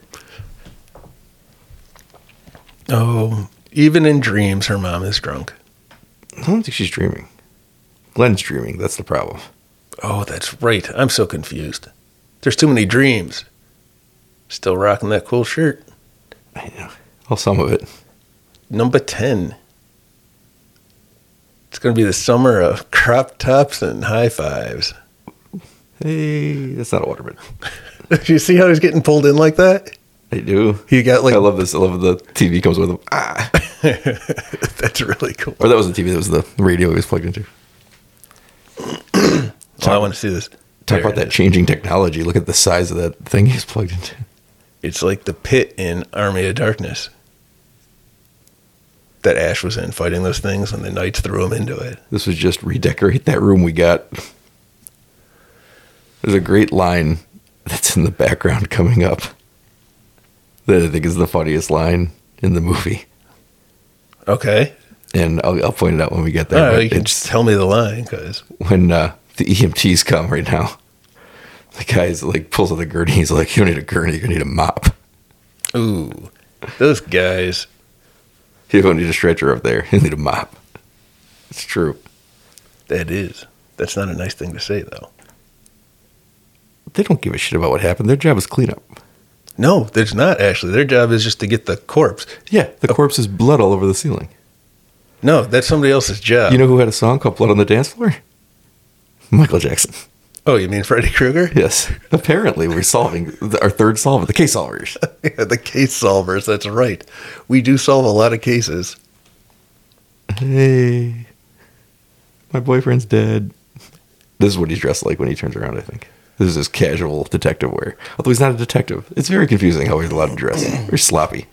Oh, even in dreams, her mom is drunk. I don't think she's dreaming. Glenn's dreaming. That's the problem. Oh, that's right. I'm so confused. There's too many dreams. Still rocking that cool shirt. I know. Well, some of it. Number ten. It's going to be the summer of crop tops and high fives. Hey, that's not a waterbed. Do you see how he's getting pulled in like that? I do. He got like... I love this. I love the T V comes with him. Ah. That's really cool. Or that wasn't T V. That was the radio he was plugged into. Oh, I want to see this. Talk There about it that is. changing technology. Look at the size of that thing he's plugged into. It's like the pit in Army of Darkness that Ash was in, fighting those things when the knights threw him into it. This was just redecorate that room we got. There's a great line that's in the background coming up that I think is the funniest line in the movie. Okay. And I'll, I'll point it out when we get All there. right, but you can it's just tell me the line, because... when uh, the E M Ts come right now. The guy's like pulls out the gurney. He's like, "You don't need a gurney. You need a mop. Ooh, those guys. You don't need a stretcher up there. You need a mop." It's true. That is. That's not a nice thing to say, though. They don't give a shit about what happened. Their job is cleanup. No, there's not, actually. Their job is just to get the corpse. Yeah, the corpse is blood all over the ceiling. No, that's somebody else's job. You know who had a song called "Blood on the Dance Floor"? Michael Jackson. Oh, you mean Freddy Krueger? Yes. Apparently, we're solving our third solver, the case solvers. Yeah, the case solvers, that's right. We do solve a lot of cases. Hey, my boyfriend's dead. This is what he's dressed like when he turns around, I think. This is his casual detective wear. Although he's not a detective. It's very confusing how he's allowed to dress. Very sloppy.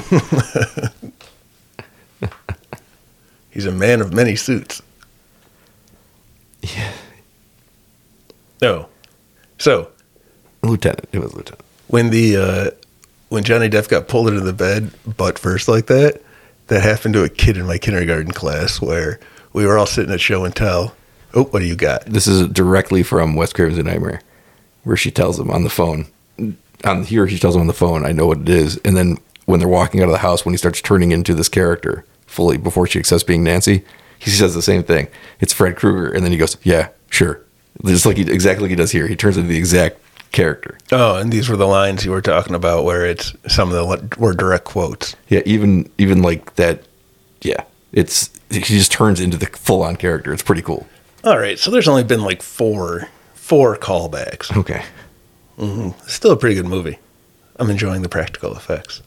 He's a man of many suits. Yeah. No. So, Lieutenant. It was Lieutenant. when the uh, when Johnny Depp got pulled into the bed butt first like that, that happened to a kid in my kindergarten class where we were all sitting at show and tell. Oh, what do you got? This is directly from Wes Craven's A Nightmare, where she tells him on the phone. On here, she tells him on the phone, "I know what it is." And then when they're walking out of the house, when he starts turning into this character fully before she accepts being Nancy, he says the same thing. It's Fred Krueger, and then he goes, "Yeah, sure," just like he exactly like he does here. He turns into the exact character. Oh, and these were the lines you were talking about where it's some of the le- were direct quotes. Yeah, even even like that. Yeah, it's he just turns into the full on character. It's pretty cool. All right, so there's only been like four four callbacks. Okay. Mm-hmm. Still a pretty good movie. I'm enjoying the practical effects.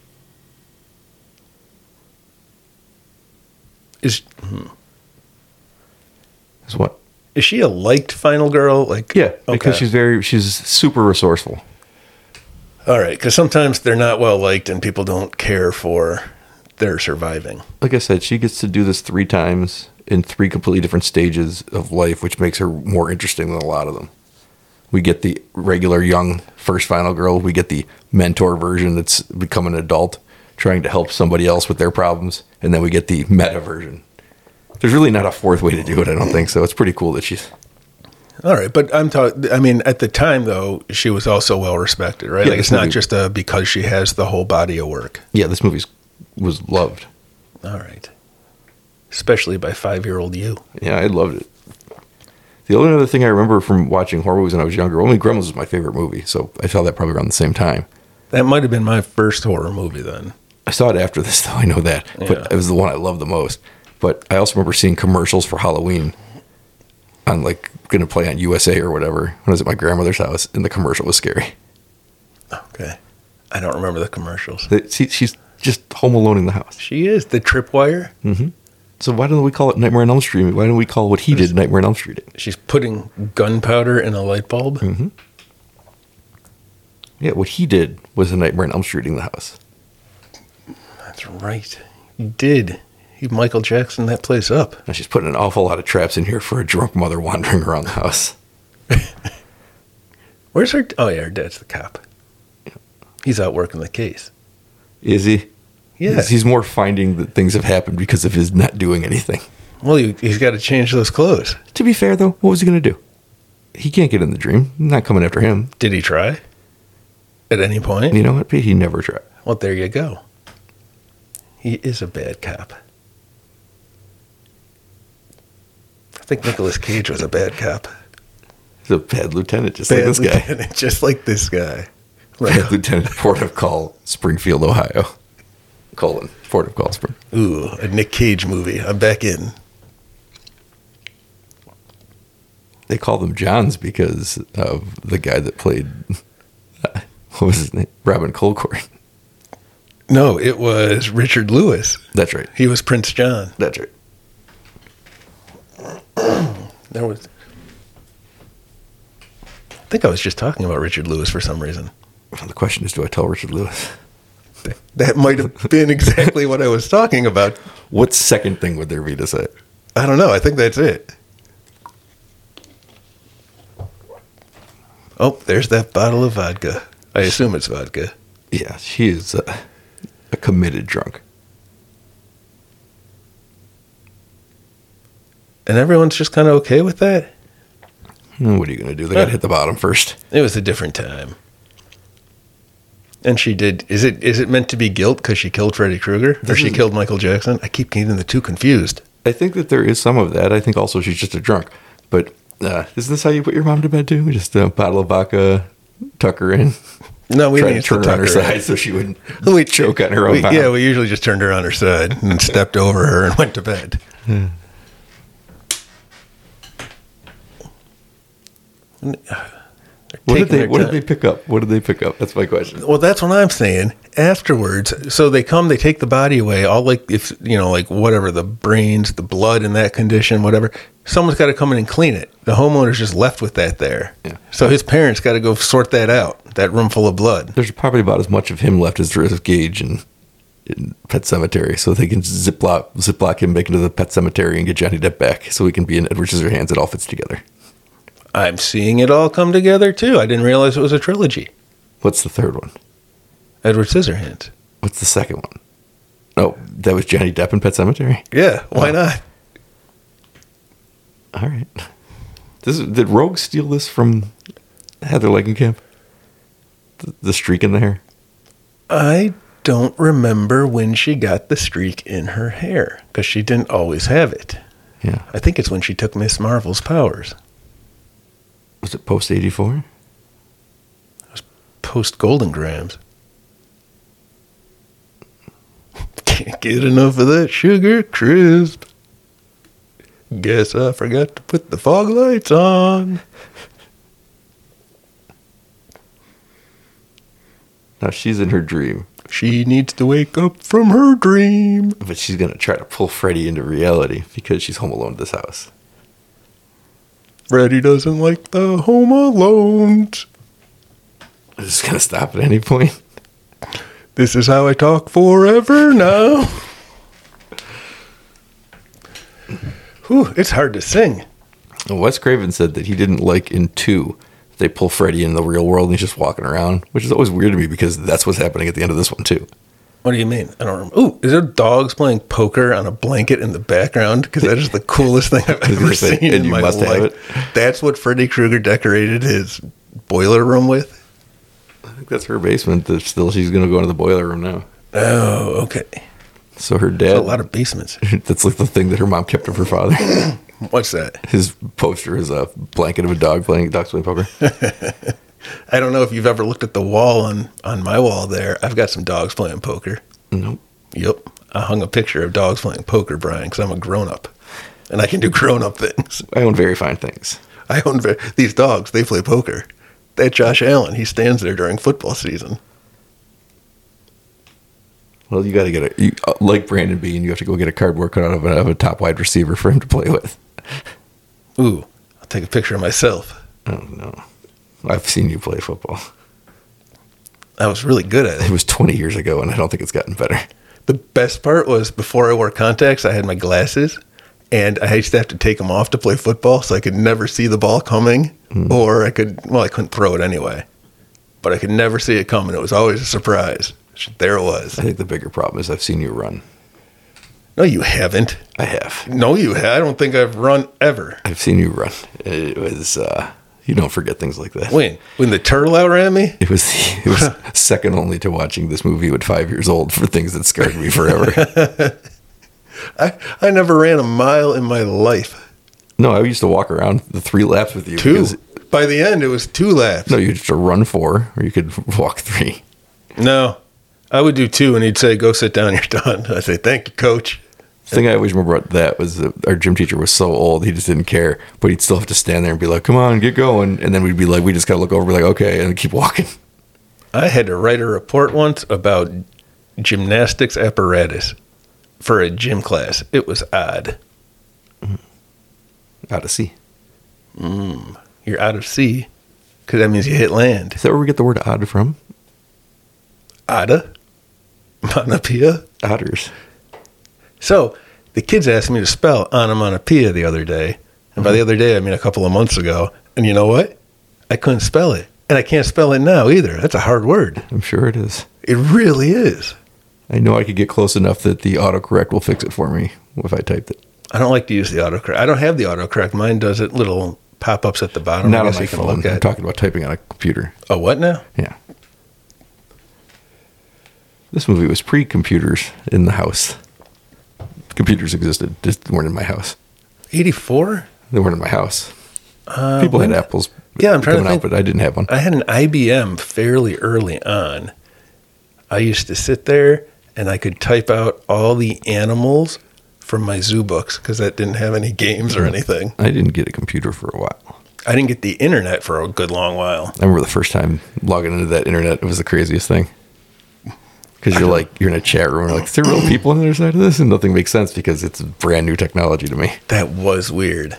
Is hmm. Is what? is she a liked final girl? Like Yeah, because okay. she's very she's super resourceful. All right, because sometimes they're not well liked and people don't care for they're surviving. Like I said, she gets to do this three times in three completely different stages of life, which makes her more interesting than a lot of them. We get the regular young first final girl. We get the mentor version that's become an adult, trying to help somebody else with their problems. And then we get the meta version. There's really not a fourth way to do it, I don't think so. It's pretty cool that she's... All right, but I'm talking, I mean, at the time, though, she was also well respected, right? Yeah, like, it's movie, not just uh, because she has the whole body of work. Yeah, this movie was loved. All right. Especially by five-year-old you. Yeah, I loved it. The only other thing I remember from watching horror movies when I was younger, only Gremlins was my favorite movie, so I saw that probably around the same time. That might have been my first horror movie then. I saw it after this, though, I know that. Yeah. But it was the one I loved the most. But I also remember seeing commercials for Halloween on, like, going to play on U S A or whatever when I was at my grandmother's house, and the commercial was scary. Okay. I don't remember the commercials. The, she, she's just home alone in the house. She is the tripwire. Mm-hmm. So why don't we call it Nightmare on Elm Street? Why don't we call what he did Nightmare on Elm Street? She's putting gunpowder in a light bulb. Mm-hmm. Yeah, what he did was a Nightmare on Elm Street in the house. That's right. He did. He Michael Jackson that place up. Now she's putting an awful lot of traps in here for a drunk mother wandering around the house. Where's her? Oh, yeah, her dad's the cop. He's out working the case. Is he? Yeah. He's, he's more finding that things have happened because of his not doing anything. Well, he, he's got to change those clothes. To be fair, though, what was he going to do? He can't get in the dream. Not coming after him. Did he try? At any point? You know what? He never tried. Well, there you go. He is a bad cop. I think Nicolas Cage was a bad cop. He's a bad lieutenant, just Bad like this lieutenant, guy. Just like this guy. Bad lieutenant, Port of Call, Springfield, Ohio. Colon, Port of Call, Spring. Ooh, a Nick Cage movie. I'm back in. They call them Johns because of the guy that played, uh, what was his name? Robin Colcord. No, it was Richard Lewis. That's right. He was Prince John. That's right. There was. I think I was just talking about Richard Lewis for some reason. Well, the question is, do I tell Richard Lewis? That might have been exactly what I was talking about. What second thing would there be to say? I don't know. I think that's it. Oh, there's that bottle of vodka. I assume it's vodka. Yeah, she is a, a committed drunk. And everyone's just kind of okay with that? Hmm, What are you going to do? They got to hit the bottom first. It was a different time. And she did. Is it is it meant to be guilt because she killed Freddy Krueger? Or This she is- killed Michael Jackson? I keep getting the two confused. I think that there is some of that. I think also she's just a drunk. But uh, is this how you put your mom to bed too? Just a bottle of vodka, tuck her in, No, we try to didn't turn her on her tuck her side in. so she wouldn't We- choke on her own we- mouth. Yeah, we usually just turned her on her side and stepped over her and went to bed. What did Taking they their What did time. they pick up? What did they pick up? That's my question. Well, that's what I'm saying. Afterwards, so they come, they take the body away, all like, if, you know, like whatever, the brains, the blood in that condition, whatever. Someone's got to come in and clean it. The homeowner's just left with that there. Yeah. So his parents got to go sort that out, that room full of blood. There's probably about as much of him left as there is of Gage in, in Pet Cemetery, so they can ziplock ziplock him back into the Pet Cemetery and get Johnny Depp back, so he can be in Edward Scissorhands. It all fits together. I'm seeing it all come together, too. I didn't realize it was a trilogy. What's the third one? Edward Scissorhands. What's the second one? Oh, that was Johnny Depp in Pet Cemetery? Yeah, why Oh. not? All right. This is, did Rogue steal this from Heather Langenkamp? The, the streak in the hair? I don't remember when she got the streak in her hair, because she didn't always have it. Yeah. I think it's when she took Miss Marvel's powers. Was it post eighty-four? Post Golden Grams. Can't get enough of that sugar crisp. Guess I forgot to put the fog lights on. Now she's in her dream, She needs to wake up from her dream. but she's going to try to pull Freddy into reality because she's home alone at this house. Freddy doesn't like the Home Alones. Is this going to stop at any point? This is how I talk forever now. Whew, it's hard to sing. Wes Craven said that he didn't like in two, they pull Freddy in the real world and he's just walking around, which is always weird to me because that's what's happening at the end of this one too. What do you mean? I don't remember. Ooh, is there dogs playing poker on a blanket in the background? Because that is the coolest thing I've ever seen and in you my must life. have it. That's what Freddy Krueger decorated his boiler room with? I think that's her basement. That still, she's going to go into the boiler room now. Oh, okay. So her There's dad. a lot of basements. That's like the thing that her mom kept of her father. What's that? His poster is a blanket of a dog playing dogs playing poker. I don't know if you've ever looked at the wall on, on my wall there. I've got some dogs playing poker. Nope. Yep. I hung a picture of dogs playing poker, Brian, because I'm a grown-up. And I can do grown-up things. I own very fine things. I own ve- these dogs. They play poker. That Josh Allen, he stands there during football season. Well, you got to get a, you, uh, like Brandon Bean, you have to go get a cardboard cutout of a, of a top wide receiver for him to play with. Ooh, I'll take a picture of myself. Oh, no. I've seen you play football. I was really good at It it. was twenty years ago, and I don't think it's gotten better. The best part was before I wore contacts, I had my glasses, and I used to have to take them off to play football, so I could never see the ball coming, Mm. or I could, well, I couldn't throw it anyway, but I could never see it coming. It was always a surprise. There it was. I think the bigger problem is I've seen you run. No, you haven't. I have. No, you ha I don't think I've run ever. I've seen you run. It was, uh, you don't forget things like that. When? When the turtle outran me? It was it was second only to watching this movie at five years old for things that scarred me forever. I, I never ran a mile in my life. No, I used to walk around the three laps with you. Two. because- By the end, it was two laps. No, you used to run four, or you could walk three. No, I would do two, and he'd say, "Go sit down. You're done." I'd say, "Thank you, coach." The thing I always remember about that was that our gym teacher was so old, he just didn't care. But he'd still have to stand there and be like, come on, get going. And then we'd be like, we just got to look over and be like, okay, and keep walking. I had to write a report once about gymnastics apparatus for a gym class. It was odd. Out of sea. You're out of sea because that means you hit land. Is that where we get the word odd from? Otta? Manapia? Otters. So the kids asked me to spell onomatopoeia the other day. And by the other day, I mean a couple of months ago. And you know what? I couldn't spell it. And I can't spell it now either. That's a hard word. I'm sure it is. It really is. I know I could get close enough that the autocorrect will fix it for me if I typed it. I don't like to use the autocorrect. I don't have the autocorrect. Mine does it little pop-ups at the bottom. Not I on guess my you can phone. look I'm at. talking about typing on a computer. Oh, what now? Yeah. This movie was pre-computers in the house. Computers existed, just weren't in my house. eighty-four? They weren't in my house. Uh, People when- had Apples. Yeah, I'm trying to coming out, think. but I didn't have one. I had an I B M fairly early on. I used to sit there and I could type out all the animals from my zoo books because that didn't have any games or anything. I didn't get a computer for a while. I didn't get the internet for a good long while. I remember the first time logging into that internet. It was the craziest thing. Because you're like, you're in a chat room and you're like, is there real people on the other side of this? And nothing makes sense because it's brand new technology to me. That was weird.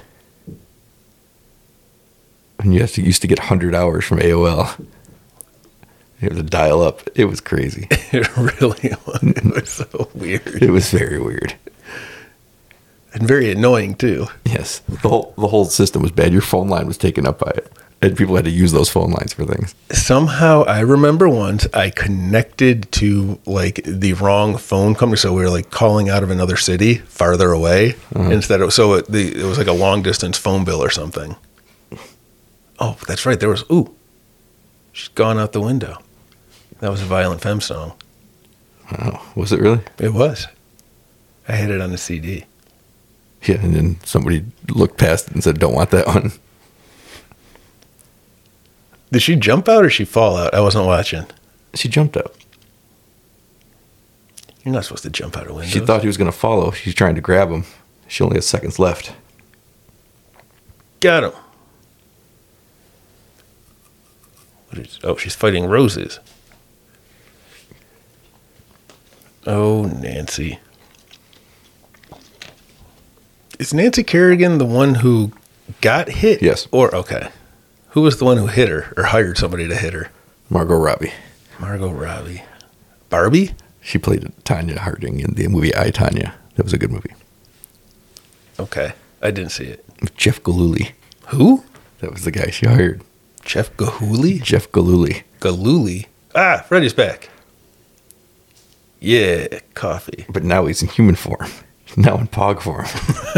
And you used to, used to get one hundred hours from A O L. You have to dial up. It was crazy. It really was. It was so weird. It was very weird. And very annoying, too. Yes. The whole, the whole system was bad. Your phone line was taken up by it. And people had to use those phone lines for things. Somehow, I remember once I connected to like the wrong phone company, so we were like calling out of another city farther away instead of so it, the, it was like a long distance phone bill or something. Oh, that's right. There was ooh, she's gone out the window. That was a Violent Femme song. Oh, was it really? It was. I had it on the C D. Yeah, and then somebody looked past it and said, don't want that one. Did she jump out or she fall out? I wasn't watching. She jumped out. You're not supposed to jump out of windows. She thought he was going to follow. She's trying to grab him. She only has seconds left. Got him. What is, oh, she's fighting roses. Oh, Nancy. Is Nancy Kerrigan the one who got hit? Yes. Or, okay. Who was the one who hit her or hired somebody to hit her? Margot Robbie. Margot Robbie. Barbie? She played Tanya Harding in the movie I, Tanya. That was a good movie. Okay. I didn't see it. Jeff Gillooly. Who? That was the guy she hired. Jeff Gillooly? Jeff Gillooly. Gillooly. Ah, Freddy's back. Yeah, coffee. But now he's in human form. Now in Pog form.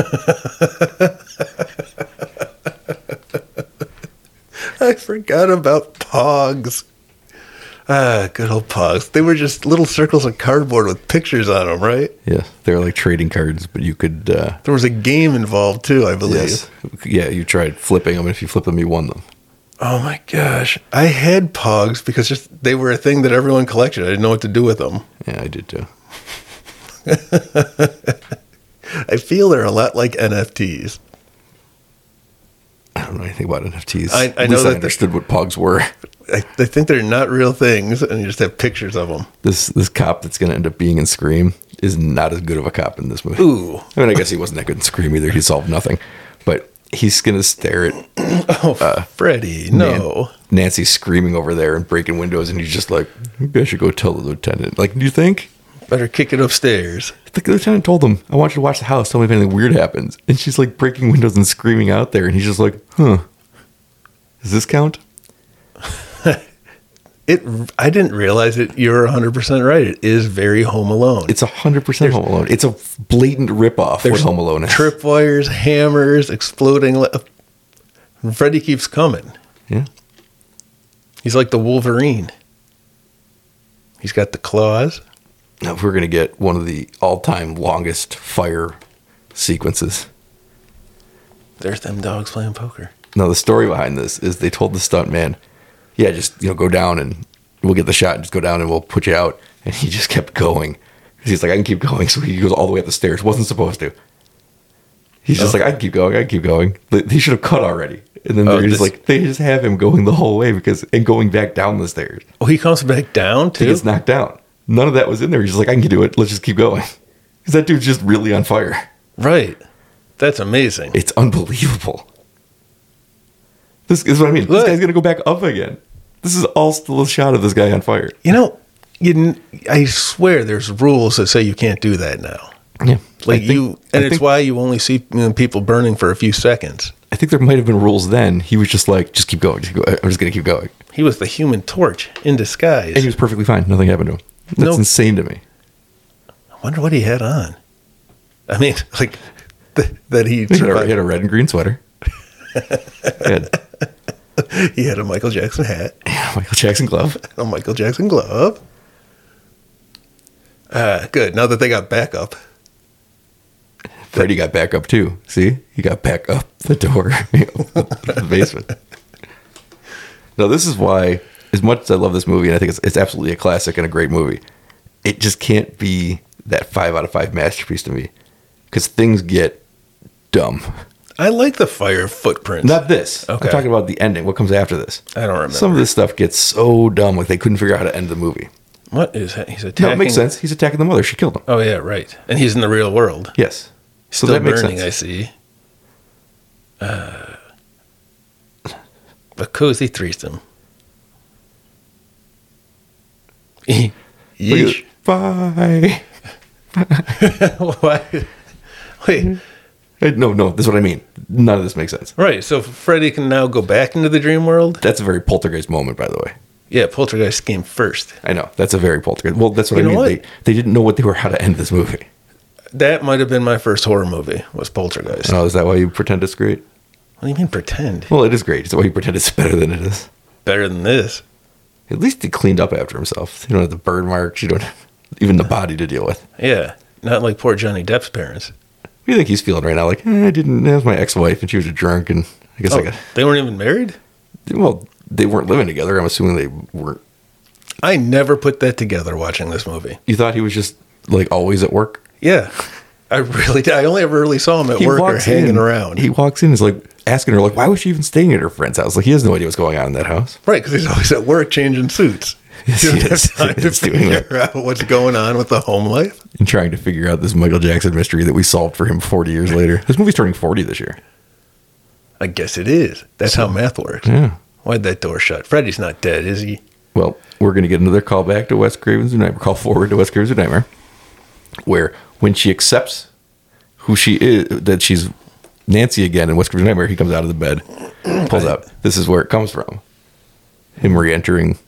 I forgot about Pogs. Ah, good old Pogs. They were just little circles of cardboard with pictures on them, right? Yeah, they were like trading cards, but you could... Uh, There was a game involved, too, I believe. yes. Yeah, you tried flipping them, and if you flipped them, you won them. Oh, my gosh. I had Pogs because just they were a thing that everyone collected. I didn't know what to do with them. Yeah, I did too. I feel they're a lot like N F Ts. I don't know anything about N F Ts. I- I At know least that I understood what Pogs were. I, I think they're not real things, and you just have pictures of them. This this cop that's going to end up being in Scream is not as good of a cop in this movie. Ooh. I mean, I guess he wasn't that good in Scream either. He solved nothing. But he's going to stare at Oh, uh, Freddie, no. Nan- Nancy screaming over there and breaking windows, and he's just like, maybe I should go tell the lieutenant. Like, do you think? Better kick it upstairs. The lieutenant told him, I want you to watch the house. Tell me if anything weird happens. And she's like breaking windows and screaming out there. And he's just like, huh. Does this count? It. I didn't realize it. You're one hundred percent right. It is very Home Alone. It's one hundred percent Home Alone. It's a blatant ripoff what Home Alone is. Tripwires, hammers, exploding. Le- Freddy keeps coming. Yeah. He's like the Wolverine. He's got the claws. Now, if we're going to get one of the all-time longest fire sequences. There's them dogs playing poker. Now, the story behind this is they told the stuntman, yeah, just, you know, go down and we'll get the shot and just go down and we'll put you out. And he just kept going. He's like, I can keep going. So he goes all the way up the stairs. Wasn't supposed to. He's just Okay. like, I can keep going. I can keep going. But he should have cut already. And then Oh, they're just this- like, they just have him going the whole way because, and going back down the stairs. Oh, he comes back down He too. gets knocked down. None of that was in there. He's just like, I can do it. Let's just keep going. Because that dude's just really on fire. Right. That's amazing. It's unbelievable. This is what I mean. This Look. guy's going to go back up again. This is all still a shot of this guy on fire. You know, you. n- I swear, there's rules that say you can't do that now. Yeah. Like I think- you, and I it's think, why you only see you know, people burning for a few seconds. I think there might have been rules then. He was just like, just keep going. Just keep going. I'm just going to keep going. He was the Human Torch in disguise. And he was perfectly fine. Nothing happened to him. That's No. insane to me. I wonder what he had on. I mean, like th- that he He had, a, he survived. had a red and green sweater. He had He had a Michael Jackson hat, a Michael Jackson glove. a Michael Jackson glove. Uh, good. Now that they got backup. Freddy got back up too. See? He got back up the door the basement. Now, this is why, as much as I love this movie, and I think it's, it's absolutely a classic and a great movie, it just can't be that five out of five masterpiece to me. Because things get dumb. I like the fire footprints. Not this. Okay. I'm talking about the ending. What comes after this? I don't remember. Some of this stuff gets so dumb, like they couldn't figure out how to end the movie. What is that? He's attacking. No, it makes sense. He's attacking the mother. She killed him. Oh yeah, right. And he's in the real world. Yes. So Still that makes burning. sense. I see. Uh, a cozy threesome. Yeesh. Bye. Why? Wait. Uh, No, no, this is what I mean. None of this makes sense. Right. So Freddy can now go back into the dream world. That's a very poltergeist moment, by the way. Yeah, Poltergeist came first. I know. That's a very poltergeist. Well, that's what You I know mean. what? They, they didn't know what they were, how to end this movie. That might have been my first horror movie. Was Poltergeist? Oh, is that why you pretend it's great? What do you mean pretend? Well, it is great. It's why you pretend it's better than it is. Better than this? At least he cleaned up after himself. You don't have the burn marks. You don't have even the body to deal with. Yeah. Not like poor Johnny Depp's parents. What do you think he's feeling right now? Like, eh, I didn't. That was my ex-wife, and she was a drunk, and I guess Oh, I got. they weren't even married? Well, they weren't living together. I'm assuming they weren't. I never put that together watching this movie. You thought he was just like always at work? Yeah. I really did. I only ever really saw him at work or hanging in, around. He walks in, is like asking her, like, why was she even staying at her friend's house? Like, he has no idea what's going on in that house. Right, because he's always at work changing suits. Yes, You he don't have is. time He to is doing figure out what's going on with the home life. And trying to figure out this Michael Jackson mystery that we solved for him forty years later. This movie's turning forty this year. I guess it is. That's how math works. Yeah. Why'd that door shut? Freddy's not dead, is he? Well, we're going to get another call back to Wes Craven's New Nightmare. Call forward to Wes Craven's New Nightmare. Where when she accepts who she is, that she's Nancy again in West Craven Nightmare. He comes out of the bed, pulls out. This is where it comes from. Him re-entering.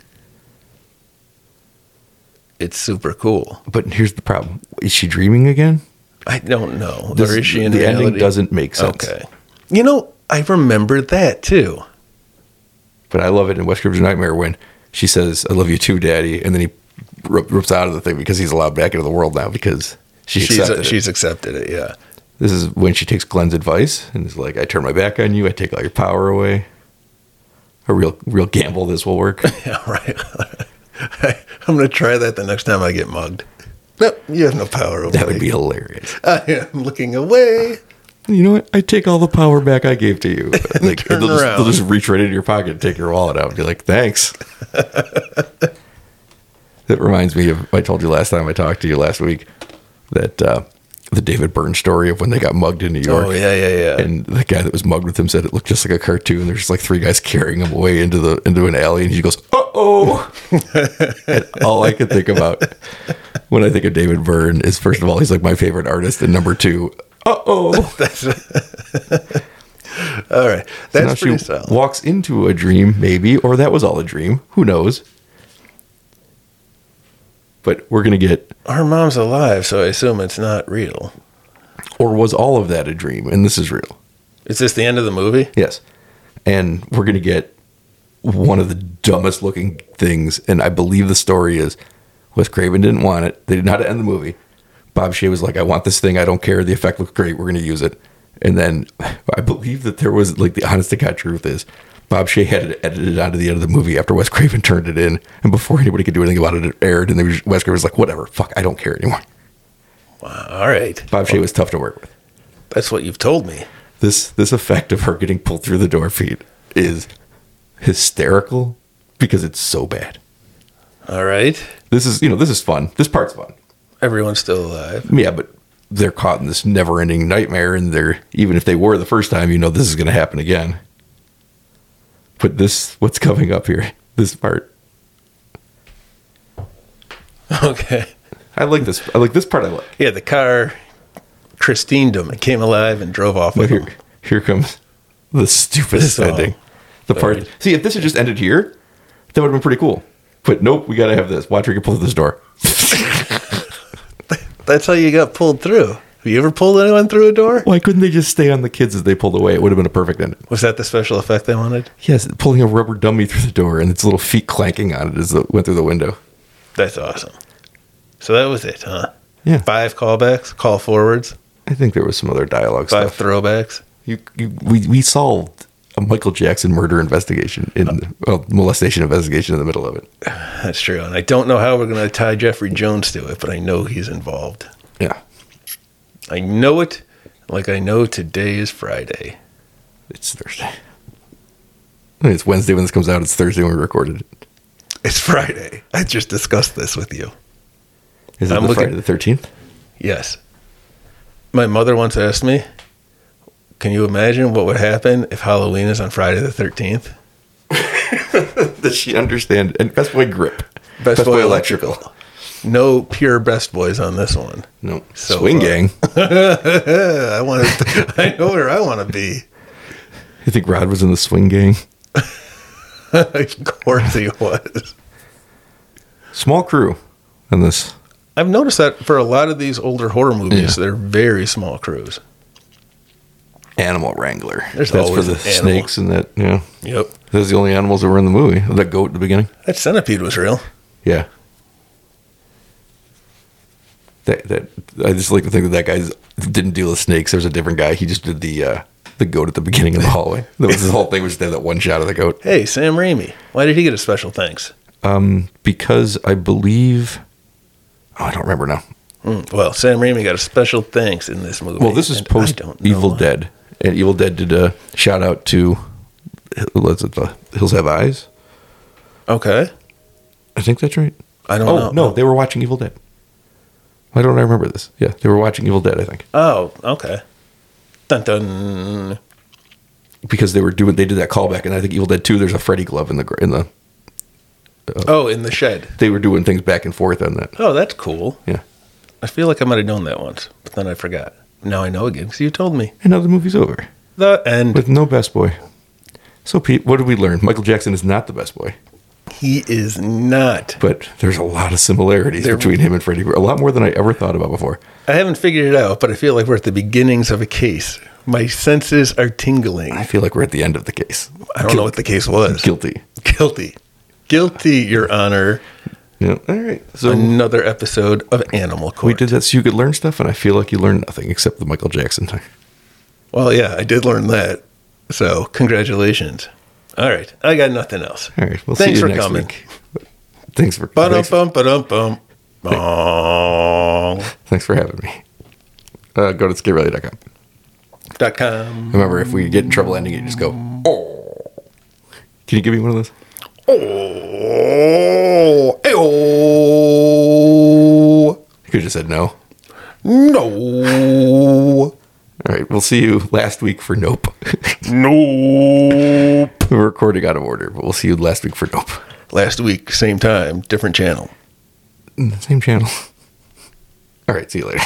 It's super cool. But here's the problem. Is she dreaming again? I don't know. This, or is she in the reality? ending doesn't make sense. Okay. You know, I remember that too. But I love it in West Craven Nightmare when she says, "I love you too, Daddy," and then he rips out of the thing because he's allowed back into the world now because she she's accepted a, it. She's accepted it, yeah. This is when she takes Glenn's advice and is like, "I turn my back on you. I take all your power away." A real, real gamble. This will work. Yeah, right. I'm going to try that the next time I get mugged. Nope, you have no power over That me. would be hilarious. I am looking away. You know what? I take all the power back I gave to you. Like, Turn they'll, just, around. they'll just reach right into your pocket and take your wallet out and be like, "Thanks." That reminds me of, I told you last time I talked to you last week that uh, the David Byrne story of when they got mugged in New York. Oh, yeah, yeah, yeah. And the guy that was mugged with him said it looked just like a cartoon. There's just like three guys carrying him away into the into an alley, and he goes, "Uh-oh." And all I could think about when I think of David Byrne is, first of all, he's like my favorite artist, and number two, uh-oh. That's all right. So now That's she pretty solid. walks into a dream, maybe, or that was all a dream. Who knows? But we're going to get, Her mom's alive, so I assume it's not real. or was all of that a dream? And this is real. Is this the end of the movie? Yes. And we're going to get one of the dumbest looking things. And I believe the story is Wes Craven didn't want it. They didn't know how to end the movie. Bob Shea was like, "I want this thing. I don't care. The effect looks great. We're going to use it." And then I believe that there was, like, the honest to God truth is Bob Shea had it edited onto the end of the movie after Wes Craven turned it in. And before anybody could do anything about it, it aired. And they were, Wes Craven was like, "Whatever. Fuck. I don't care anymore." Wow, all right. Bob Shea was tough to work with. That's what you've told me. This this effect of her getting pulled through the door feet is hysterical because it's so bad. All right. This is, you know, this is fun. This part's fun. Everyone's still alive. Yeah, but they're caught in this never-ending nightmare, and they're, even if they were the first time, you know this is going to happen again. But this, what's coming up here, this part, Okay. I like this. I like this part. I like. Yeah, the car Christine them. It came alive and drove off But with here, them. here comes the stupidest This all ending. The part. buried. See, if this had just ended here, that would have been pretty cool. But nope, we got to have this. Watch her get pulled through this door. That's how you got pulled through. Have you ever pulled anyone through a door? Why couldn't they just stay on the kids as they pulled away? It would have been a perfect ending. Was that the special effect they wanted? Yes, pulling a rubber dummy through the door and its little feet clanking on it as it went through the window. That's awesome. So that was it, huh? Yeah. Five callbacks, call forwards, I think there was some other dialogue five stuff. throwbacks. You, you, we, we solved a Michael Jackson murder investigation, in the, well, molestation investigation in the middle of it. That's true. And I don't know how we're going to tie Jeffrey Jones to it, but I know he's involved. Yeah. I know it like I know today is Friday. It's Thursday. I mean, it's Wednesday when this comes out. It's Thursday when we recorded it. It's Friday. I just discussed this with you. Is it I'm the looking- Friday the thirteenth? Yes. My mother once asked me, can you imagine what would happen if Halloween is on Friday the thirteenth? Does she understand? And Best Boy Grip. Best, Boy, Electrical. No pure Best Boys on this one. No. So Swing far. Gang. I want to. I know where I want to be. You think Rod was in the Swing Gang? Of course he was. Small crew in this. I've noticed that for a lot of these older horror movies, Yeah. they're very small crews. Animal Wrangler. There's That's for always the an animal. snakes and that, yeah. Yep. Those are the only animals that were in the movie. That goat at the beginning. That centipede was real. Yeah. That, that I just like to think that that guy didn't deal with snakes. There's a different guy. He just did the uh, the goat at the beginning of the hallway. That was his whole thing. Was to have that one shot of the goat. Hey, Sam Raimi. Why did he get a special thanks? Um, because I believe, oh, I don't remember now. Mm, well, Sam Raimi got a special thanks in this movie. Well, this is and I post don't know Evil why. Dead, and Evil Dead did a shout out to what's it, the Hills Have Eyes. Okay. I think that's right. I don't Oh know. no, they were watching Evil Dead. Why don't I remember this? Yeah, they were watching Evil Dead. I think Oh, okay. Dun dun. because they were doing they did that callback, and I think Evil Dead Two. There's a Freddy glove in the gr- in the. Oh, in the shed. They were doing things back and forth on that. Oh, that's cool. Yeah. I feel like I might have known that once, but then I forgot. Now I know again because you told me. And now the movie's over. The end. With no best boy. So, Pete, what did we learn? Michael Jackson is not the best boy. He is not. But there's a lot of similarities there, between him and Freddie. A lot more than I ever thought about before. I haven't figured it out, but I feel like we're at the beginnings of a case. My senses are tingling. I feel like we're at the end of the case. I don't Guil- know what the case was. Guilty. Guilty. Guilty, Your Honor. Yeah. All right. So another episode of Animal Court. We did that so you could learn stuff, and I feel like you learned nothing except the Michael Jackson time. Well, yeah, I did learn that. So, congratulations. All right. I got nothing else. All right. We'll Thanks see you for next coming. week. Thanks for coming. Bum, bum, bum, Thanks for having me. Uh, go to skate rally dot com. Dot com. Remember, if we get in trouble ending it, just go, oh. Can you give me one of those? Oh. Oh. You could have just said no. No. All right. We'll see you last week for Nope. Nope. We're recording out of order, but we'll see you last week for Nope. Last week, same time, different channel. Same channel. All right. See you later.